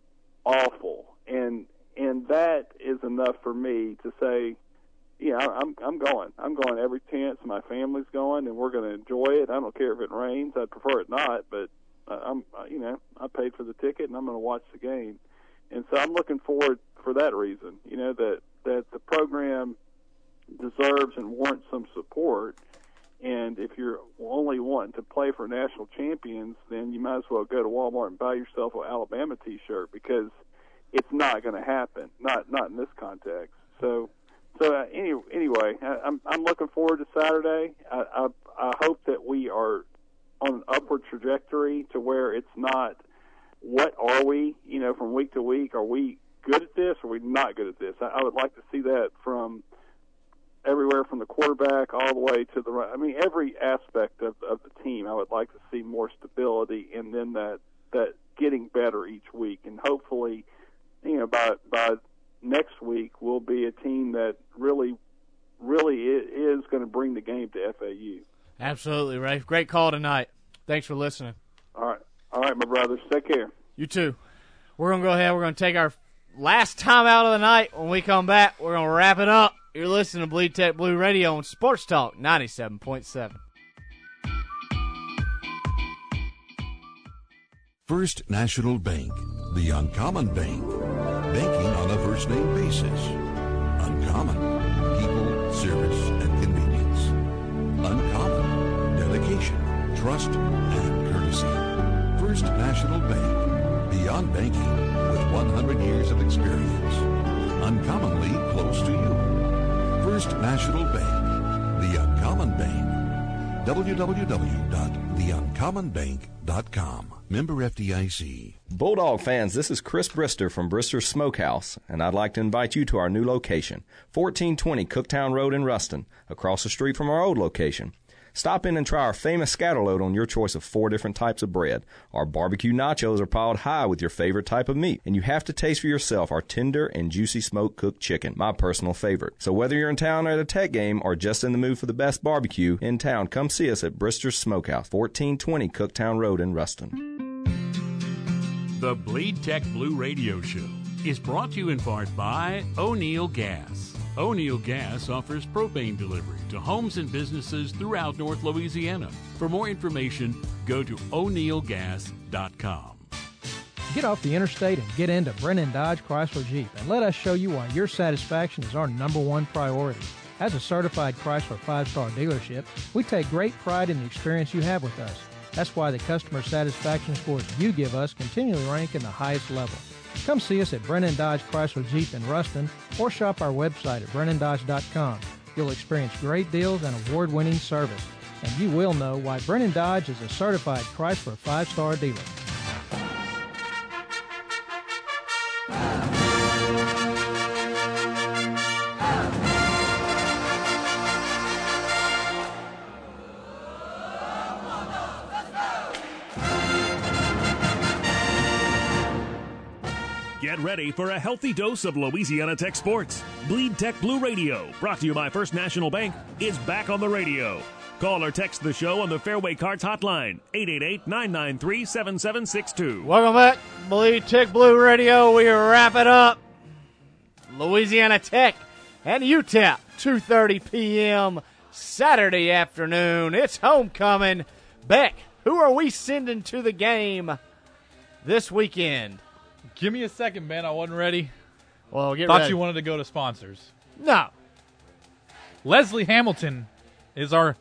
awful, and and that is enough for me to say, yeah, I'm I'm going. I'm going every chance. My family's going, and we're going to enjoy it. I don't care if it rains. I'd prefer it not, but I'm you know I paid for the ticket, and I'm going to watch the game, and so I'm looking forward for that reason. You know that that the program deserves and warrants some support. And if you're only wanting to play for national champions, then you might as well go to Walmart and buy yourself an Alabama T-shirt, because it's not going to happen. Not not in this context. So, so uh, any, anyway, I, I'm I'm looking forward to Saturday. I, I I hope that we are on an upward trajectory to where it's not what are we, you know, from week to week. Are we good at this? Or are we not good at this? I, I would like to see that from everywhere from the quarterback all the way to the right. I mean, every aspect of, of the team, I would like to see more stability, and then that, that getting better each week. And hopefully, you know, by by next week, we'll be a team that really, really is going to bring the game to F A U. Absolutely, Ray. Great call tonight. Thanks for listening. All right. All right, my brothers. Take care. You too. We're going to go ahead. We're going to take our last time out of the night. When we come back, we're going to wrap it up. You're listening to Bleed Tech Blue Radio on Sports Talk ninety-seven point seven. First National Bank, the Uncommon Bank. Banking on a first-name basis. Uncommon. People, service, and convenience. Uncommon. Dedication, trust, and courtesy. First National Bank. Beyond banking with one hundred years of experience. Uncommonly close to you. First National Bank, the Uncommon Bank. w w w dot the uncommon bank dot com. Member F D I C. Bulldog fans, this is Chris Brister from Brister's Smokehouse, and I'd like to invite you to our new location, fourteen twenty Cooktown Road in Ruston, across the street from our old location. Stop in and try our famous scatterload on your choice of four different types of bread. Our barbecue nachos are piled high with your favorite type of meat, and you have to taste for yourself our tender and juicy smoke-cooked chicken, my personal favorite. So whether you're in town at a Tech game or just in the mood for the best barbecue in town, come see us at Brister's Smokehouse, fourteen twenty Cooktown Road in Ruston. The Bleed Tech Blue Radio Show is brought to you in part by O'Neill Gas. O'Neill Gas offers propane delivery to homes and businesses throughout North Louisiana. For more information, go to o'neill gas dot com. Get off the interstate and get into Brennan Dodge Chrysler Jeep and let us show you why your satisfaction is our number one priority. As a certified Chrysler five-star dealership, we take great pride in the experience you have with us. That's why the customer satisfaction scores you give us continually rank in the highest level. Come see us at Brennan Dodge Chrysler Jeep in Ruston or shop our website at brennan dodge dot com. You'll experience great deals and award-winning service, and you will know why Brennan Dodge is a certified Chrysler five-star dealer. Get ready for a healthy dose of Louisiana Tech sports. Bleed Tech Blue Radio, brought to you by First National Bank, is back on the radio. Call or text the show on the Fairway Cards hotline, eight eight eight, nine nine three, seven seven six two. Welcome back, Bleed Tech Blue Radio. We wrap it up. Louisiana Tech and U T E P, two thirty p.m. Saturday afternoon. It's homecoming. Beck, who are we sending to the game this weekend? Give me a second, Ben. I wasn't ready. Well, get Thought ready. you wanted to go to sponsors. No. Leslie Hamilton is our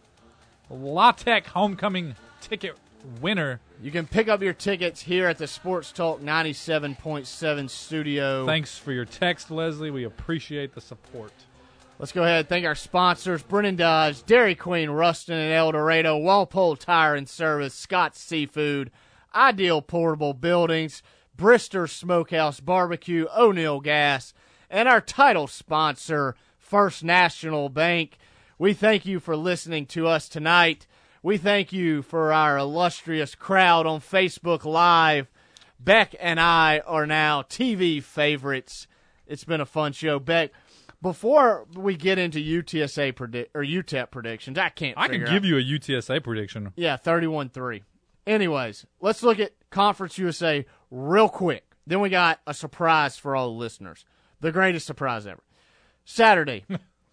La Tech homecoming ticket winner. You can pick up your tickets here at the Sports Talk ninety-seven point seven studio. Thanks for your text, Leslie. We appreciate the support. Let's go ahead and thank our sponsors, Brennan Dodge, Dairy Queen, Ruston and El Dorado, Walpole Tire and Service, Scott's Seafood, Ideal Portable Buildings, Brister Smokehouse Barbecue, O'Neill Gas, and our title sponsor, First National Bank. We thank you for listening to us tonight. We thank you for our illustrious crowd on Facebook Live. Beck and I are now T V favorites. It's been a fun show. Beck, before we get into U T S A predi- or U T E P predictions, I can't I can figure give out. you a U T S A prediction. Yeah, thirty-one three. Anyways, let's look at Conference U S A real quick. Then we got a surprise for all the listeners. The greatest surprise ever. Saturday,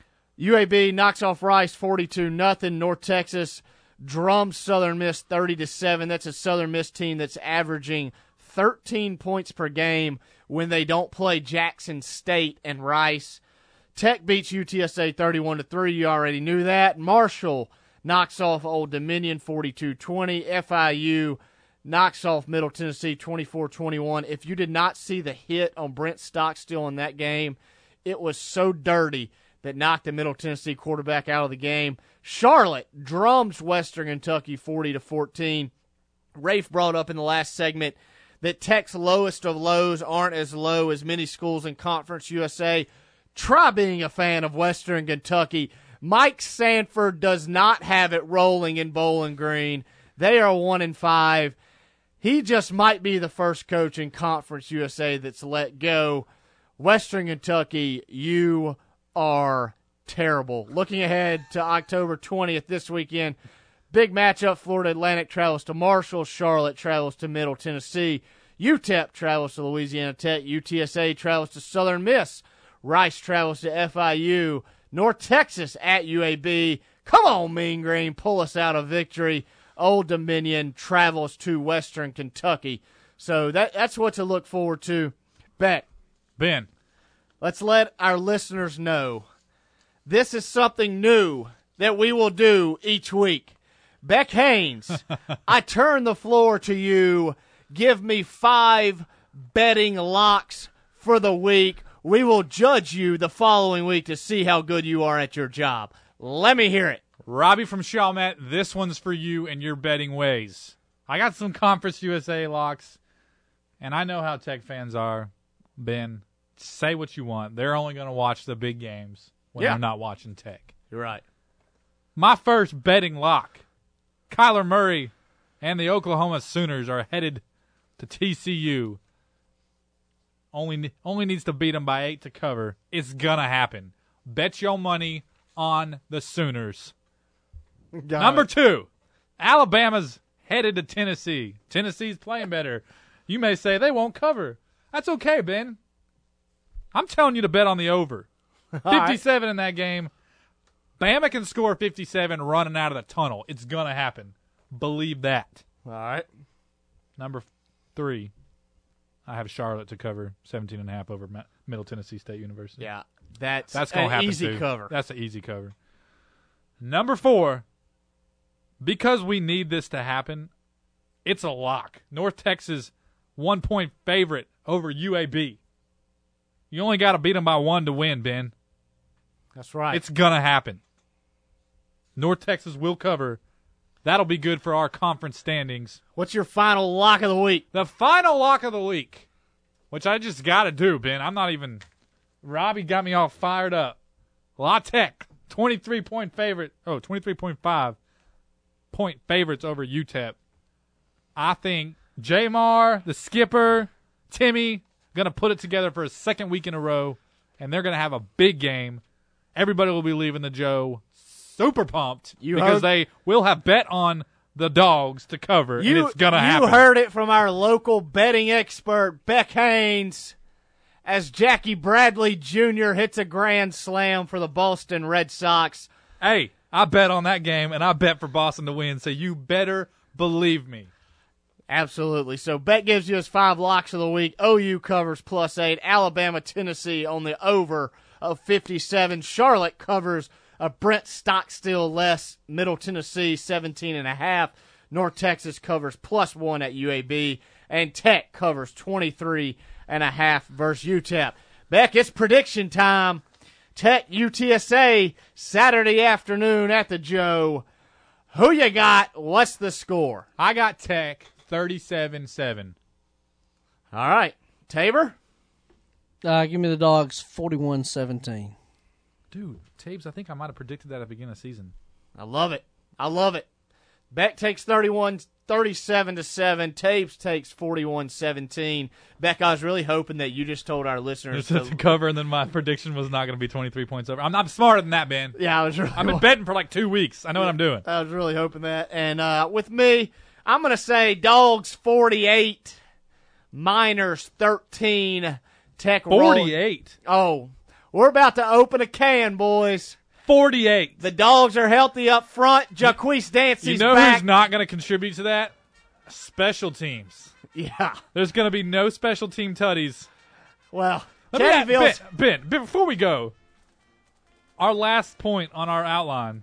U A B knocks off Rice forty-two nothing. North Texas drums Southern Miss thirty to seven. That's a Southern Miss team that's averaging thirteen points per game when they don't play Jackson State and Rice. Tech beats U T S A thirty-one to three. You already knew that. Marshall knocks off Old Dominion forty-two twenty. F I U knocks off Middle Tennessee twenty-four twenty-one. If you did not see the hit on Brent Stockstill in that game, it was so dirty that knocked the Middle Tennessee quarterback out of the game. Charlotte drums Western Kentucky forty to fourteen. Rafe brought up in the last segment that Tech's lowest of lows aren't as low as many schools in Conference U S A. Try being a fan of Western Kentucky. Mike Sanford does not have it rolling in Bowling Green. They are one and five. He just might be the first coach in Conference U S A that's let go. Western Kentucky, you are terrible. Looking ahead to October twentieth this weekend, big matchup. Florida Atlantic travels to Marshall. Charlotte travels to Middle Tennessee. U T E P travels to Louisiana Tech. U T S A travels to Southern Miss. Rice travels to F I U. North Texas at U A B. Come on, Mean Green, pull us out a victory. Old Dominion travels to Western Kentucky. So that that's what to look forward to. Beck. Ben. Let's let our listeners know this is something new that we will do each week. Beck Haynes, I turn the floor to you. Give me five betting locks for the week. We will judge you the following week to see how good you are at your job. Let me hear it. Robbie from Chalmette, this one's for you and your betting ways. I got some Conference U S A locks, and I know how Tech fans are. Ben, say what you want. They're only going to watch the big games when Yeah. they're not watching Tech. You're right. My first betting lock, Kyler Murray and the Oklahoma Sooners are headed to T C U. Only only needs to beat them by eight to cover. It's going to happen. Bet your money on the Sooners. Got Number it. two, Alabama's headed to Tennessee. Tennessee's playing better. You may say they won't cover. That's okay, Ben. I'm telling you to bet on the over. fifty-seven in that game. Bama can score fifty-seven running out of the tunnel. It's going to happen. Believe that. All right. Number three, I have Charlotte to cover seventeen and a half over Ma- Middle Tennessee State University. Yeah, that's, that's going to an happen easy too. cover. That's an easy cover. Number four, because we need this to happen, it's a lock. North Texas, one-point favorite over U A B. You only got to beat them by one to win, Ben. That's right. It's going to happen. North Texas will cover. That'll be good for our conference standings. What's your final lock of the week? The final lock of the week, which I just got to do, Ben. I'm not even – Robbie got me all fired up. La Tech, twenty-three point favorite. Oh, twenty-three point five point favorites over U T E P. I think Jamar, the skipper, Timmy, going to put it together for a second week in a row, and they're going to have a big game. Everybody will be leaving the Joe super pumped you because heard, they will have bet on the dogs to cover, you, and it's going to you happen. You heard it from our local betting expert, Beck Haynes, as Jackie Bradley Junior hits a grand slam for the Boston Red Sox. Hey, I bet on that game, and I bet for Boston to win, so you better believe me. Absolutely. So Beck gives you his five locks of the week. O U covers plus eight. Alabama, Tennessee on the over of fifty-seven. Charlotte covers a Brent Stockstill less. Middle Tennessee, seventeen and a half. North Texas covers plus one at U A B. And Tech covers twenty-three and a half versus U T E P. Beck, it's prediction time. Tech U T S A Saturday afternoon at the Joe. Who you got? What's the score? I got Tech thirty-seven seven. All right. Tabor? Uh, give me the Dogs forty-one seventeen. Dude, Tabes, I think I might have predicted that at the beginning of the season. I love it. I love it. Beck takes thirty-one, thirty-seven to seven. Tabes takes forty-one seventeen. Beck, I was really hoping that you just told our listeners to, to cover, and then my prediction was not going to be twenty-three points over. I'm not smarter than that, Ben. Yeah, I was really I've been betting for like two weeks. I know yeah, what I'm doing. I was really hoping that. And uh, with me, I'm going to say Dogs forty-eight, Miners thirteen. Tech forty-eight. Roll. Oh, we're about to open a can, boys. forty-eight. The Dogs are healthy up front. Jaquise Dancy's You know back. who's not going to contribute to that? Special teams. Yeah. There's going to be no special team tutties. Well, Let me ask, Ben, Ben, before we go, our last point on our outline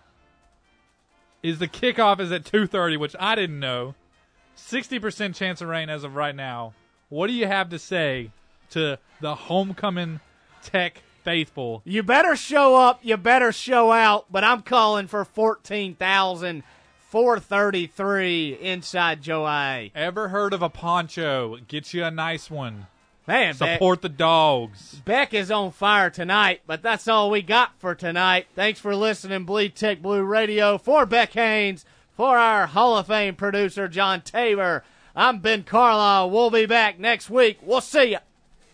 is the kickoff is at two thirty, which I didn't know. sixty percent chance of rain as of right now. What do you have to say to the homecoming Tech faithful? You better show up. You better show out. But I'm calling for fourteen thousand four hundred thirty-three inside Joe I. Ever heard of a poncho? Get you a nice one. Man, support Beck, the Dogs. Beck is on fire tonight, but that's all we got for tonight. Thanks for listening, Bleed Tech Blue Radio. For Beck Haynes, for our Hall of Fame producer, John Tabor, I'm Ben Carlisle. We'll be back next week. We'll see you.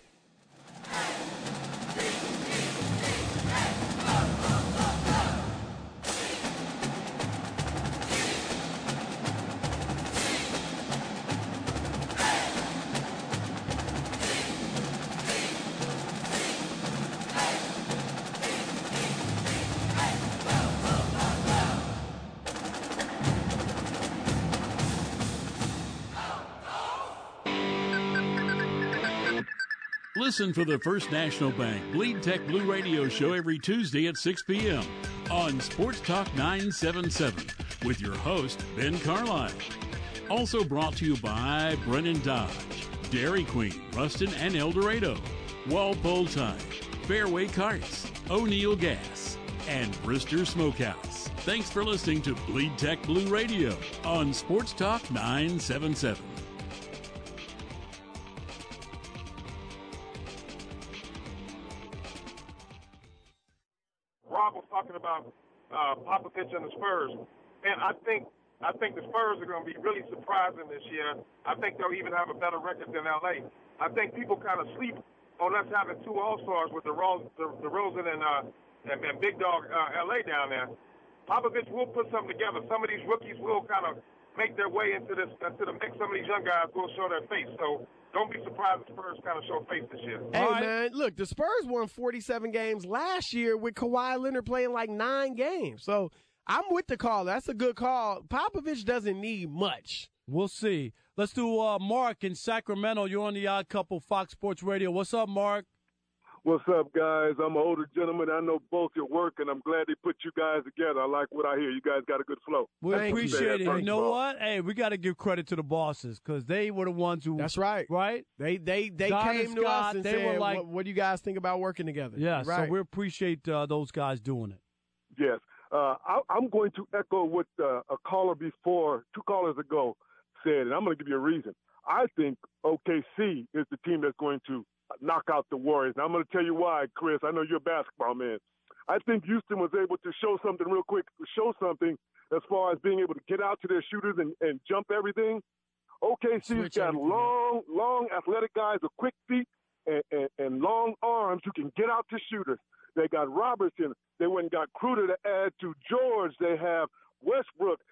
Listen for the First National Bank Bleed Tech Blue Radio Show every Tuesday at six p.m. on Sports Talk nine seventy-seven with your host, Ben Carlisle. Also brought to you by Brennan Dodge, Dairy Queen, Ruston and El Dorado, Walpole Tide, Fairway Carts, O'Neill Gas, and Brister Smokehouse. Thanks for listening to Bleed Tech Blue Radio on Sports Talk nine seventy-seven. Rob was talking about uh, Popovich and the Spurs, and I think I think the Spurs are going to be really surprising this year. I think they'll even have a better record than L A. I think people kind of sleep on us having two All-Stars with the Rose, the, the Rosen and, uh, and and Big Dog uh, L A down there. Popovich will put something together. Some of these rookies will kind of make their way into this into the mix. Some of these young guys will show their face. So don't be surprised if the Spurs kind of show face this year. Hey, right. man, look, the Spurs won forty-seven games last year with Kawhi Leonard playing like nine games. So I'm with the call. That's a good call. Popovich doesn't need much. We'll see. Let's do uh, Mark in Sacramento. You're on the Odd Couple Fox Sports Radio. What's up, Mark? What's up, guys? I'm an older gentleman. I know both your work, and I'm glad they put you guys together. I like what I hear. You guys got a good flow. We Thank appreciate you. it. You know what? Hey, we got to give credit to the bosses because they were the ones who. That's right. Right? They they they Don came and to Scott, us and they said, were like, what, what do you guys think about working together? Yeah, right. so we appreciate uh, those guys doing it. Yes. Uh, I, I'm going to echo what uh, a caller before, two callers ago, said, and I'm going to give you a reason. I think O K C is the team that's going to knock out the Warriors. And I'm going to tell you why, Chris. I know you're a basketball man. I think Houston was able to show something real quick, show something as far as being able to get out to their shooters and, and jump everything. O K C's got long, long athletic guys with quick feet and, and, and long arms who can get out to shooters. They got Robertson. They went and got Kruger to add to George. They have Westbrook.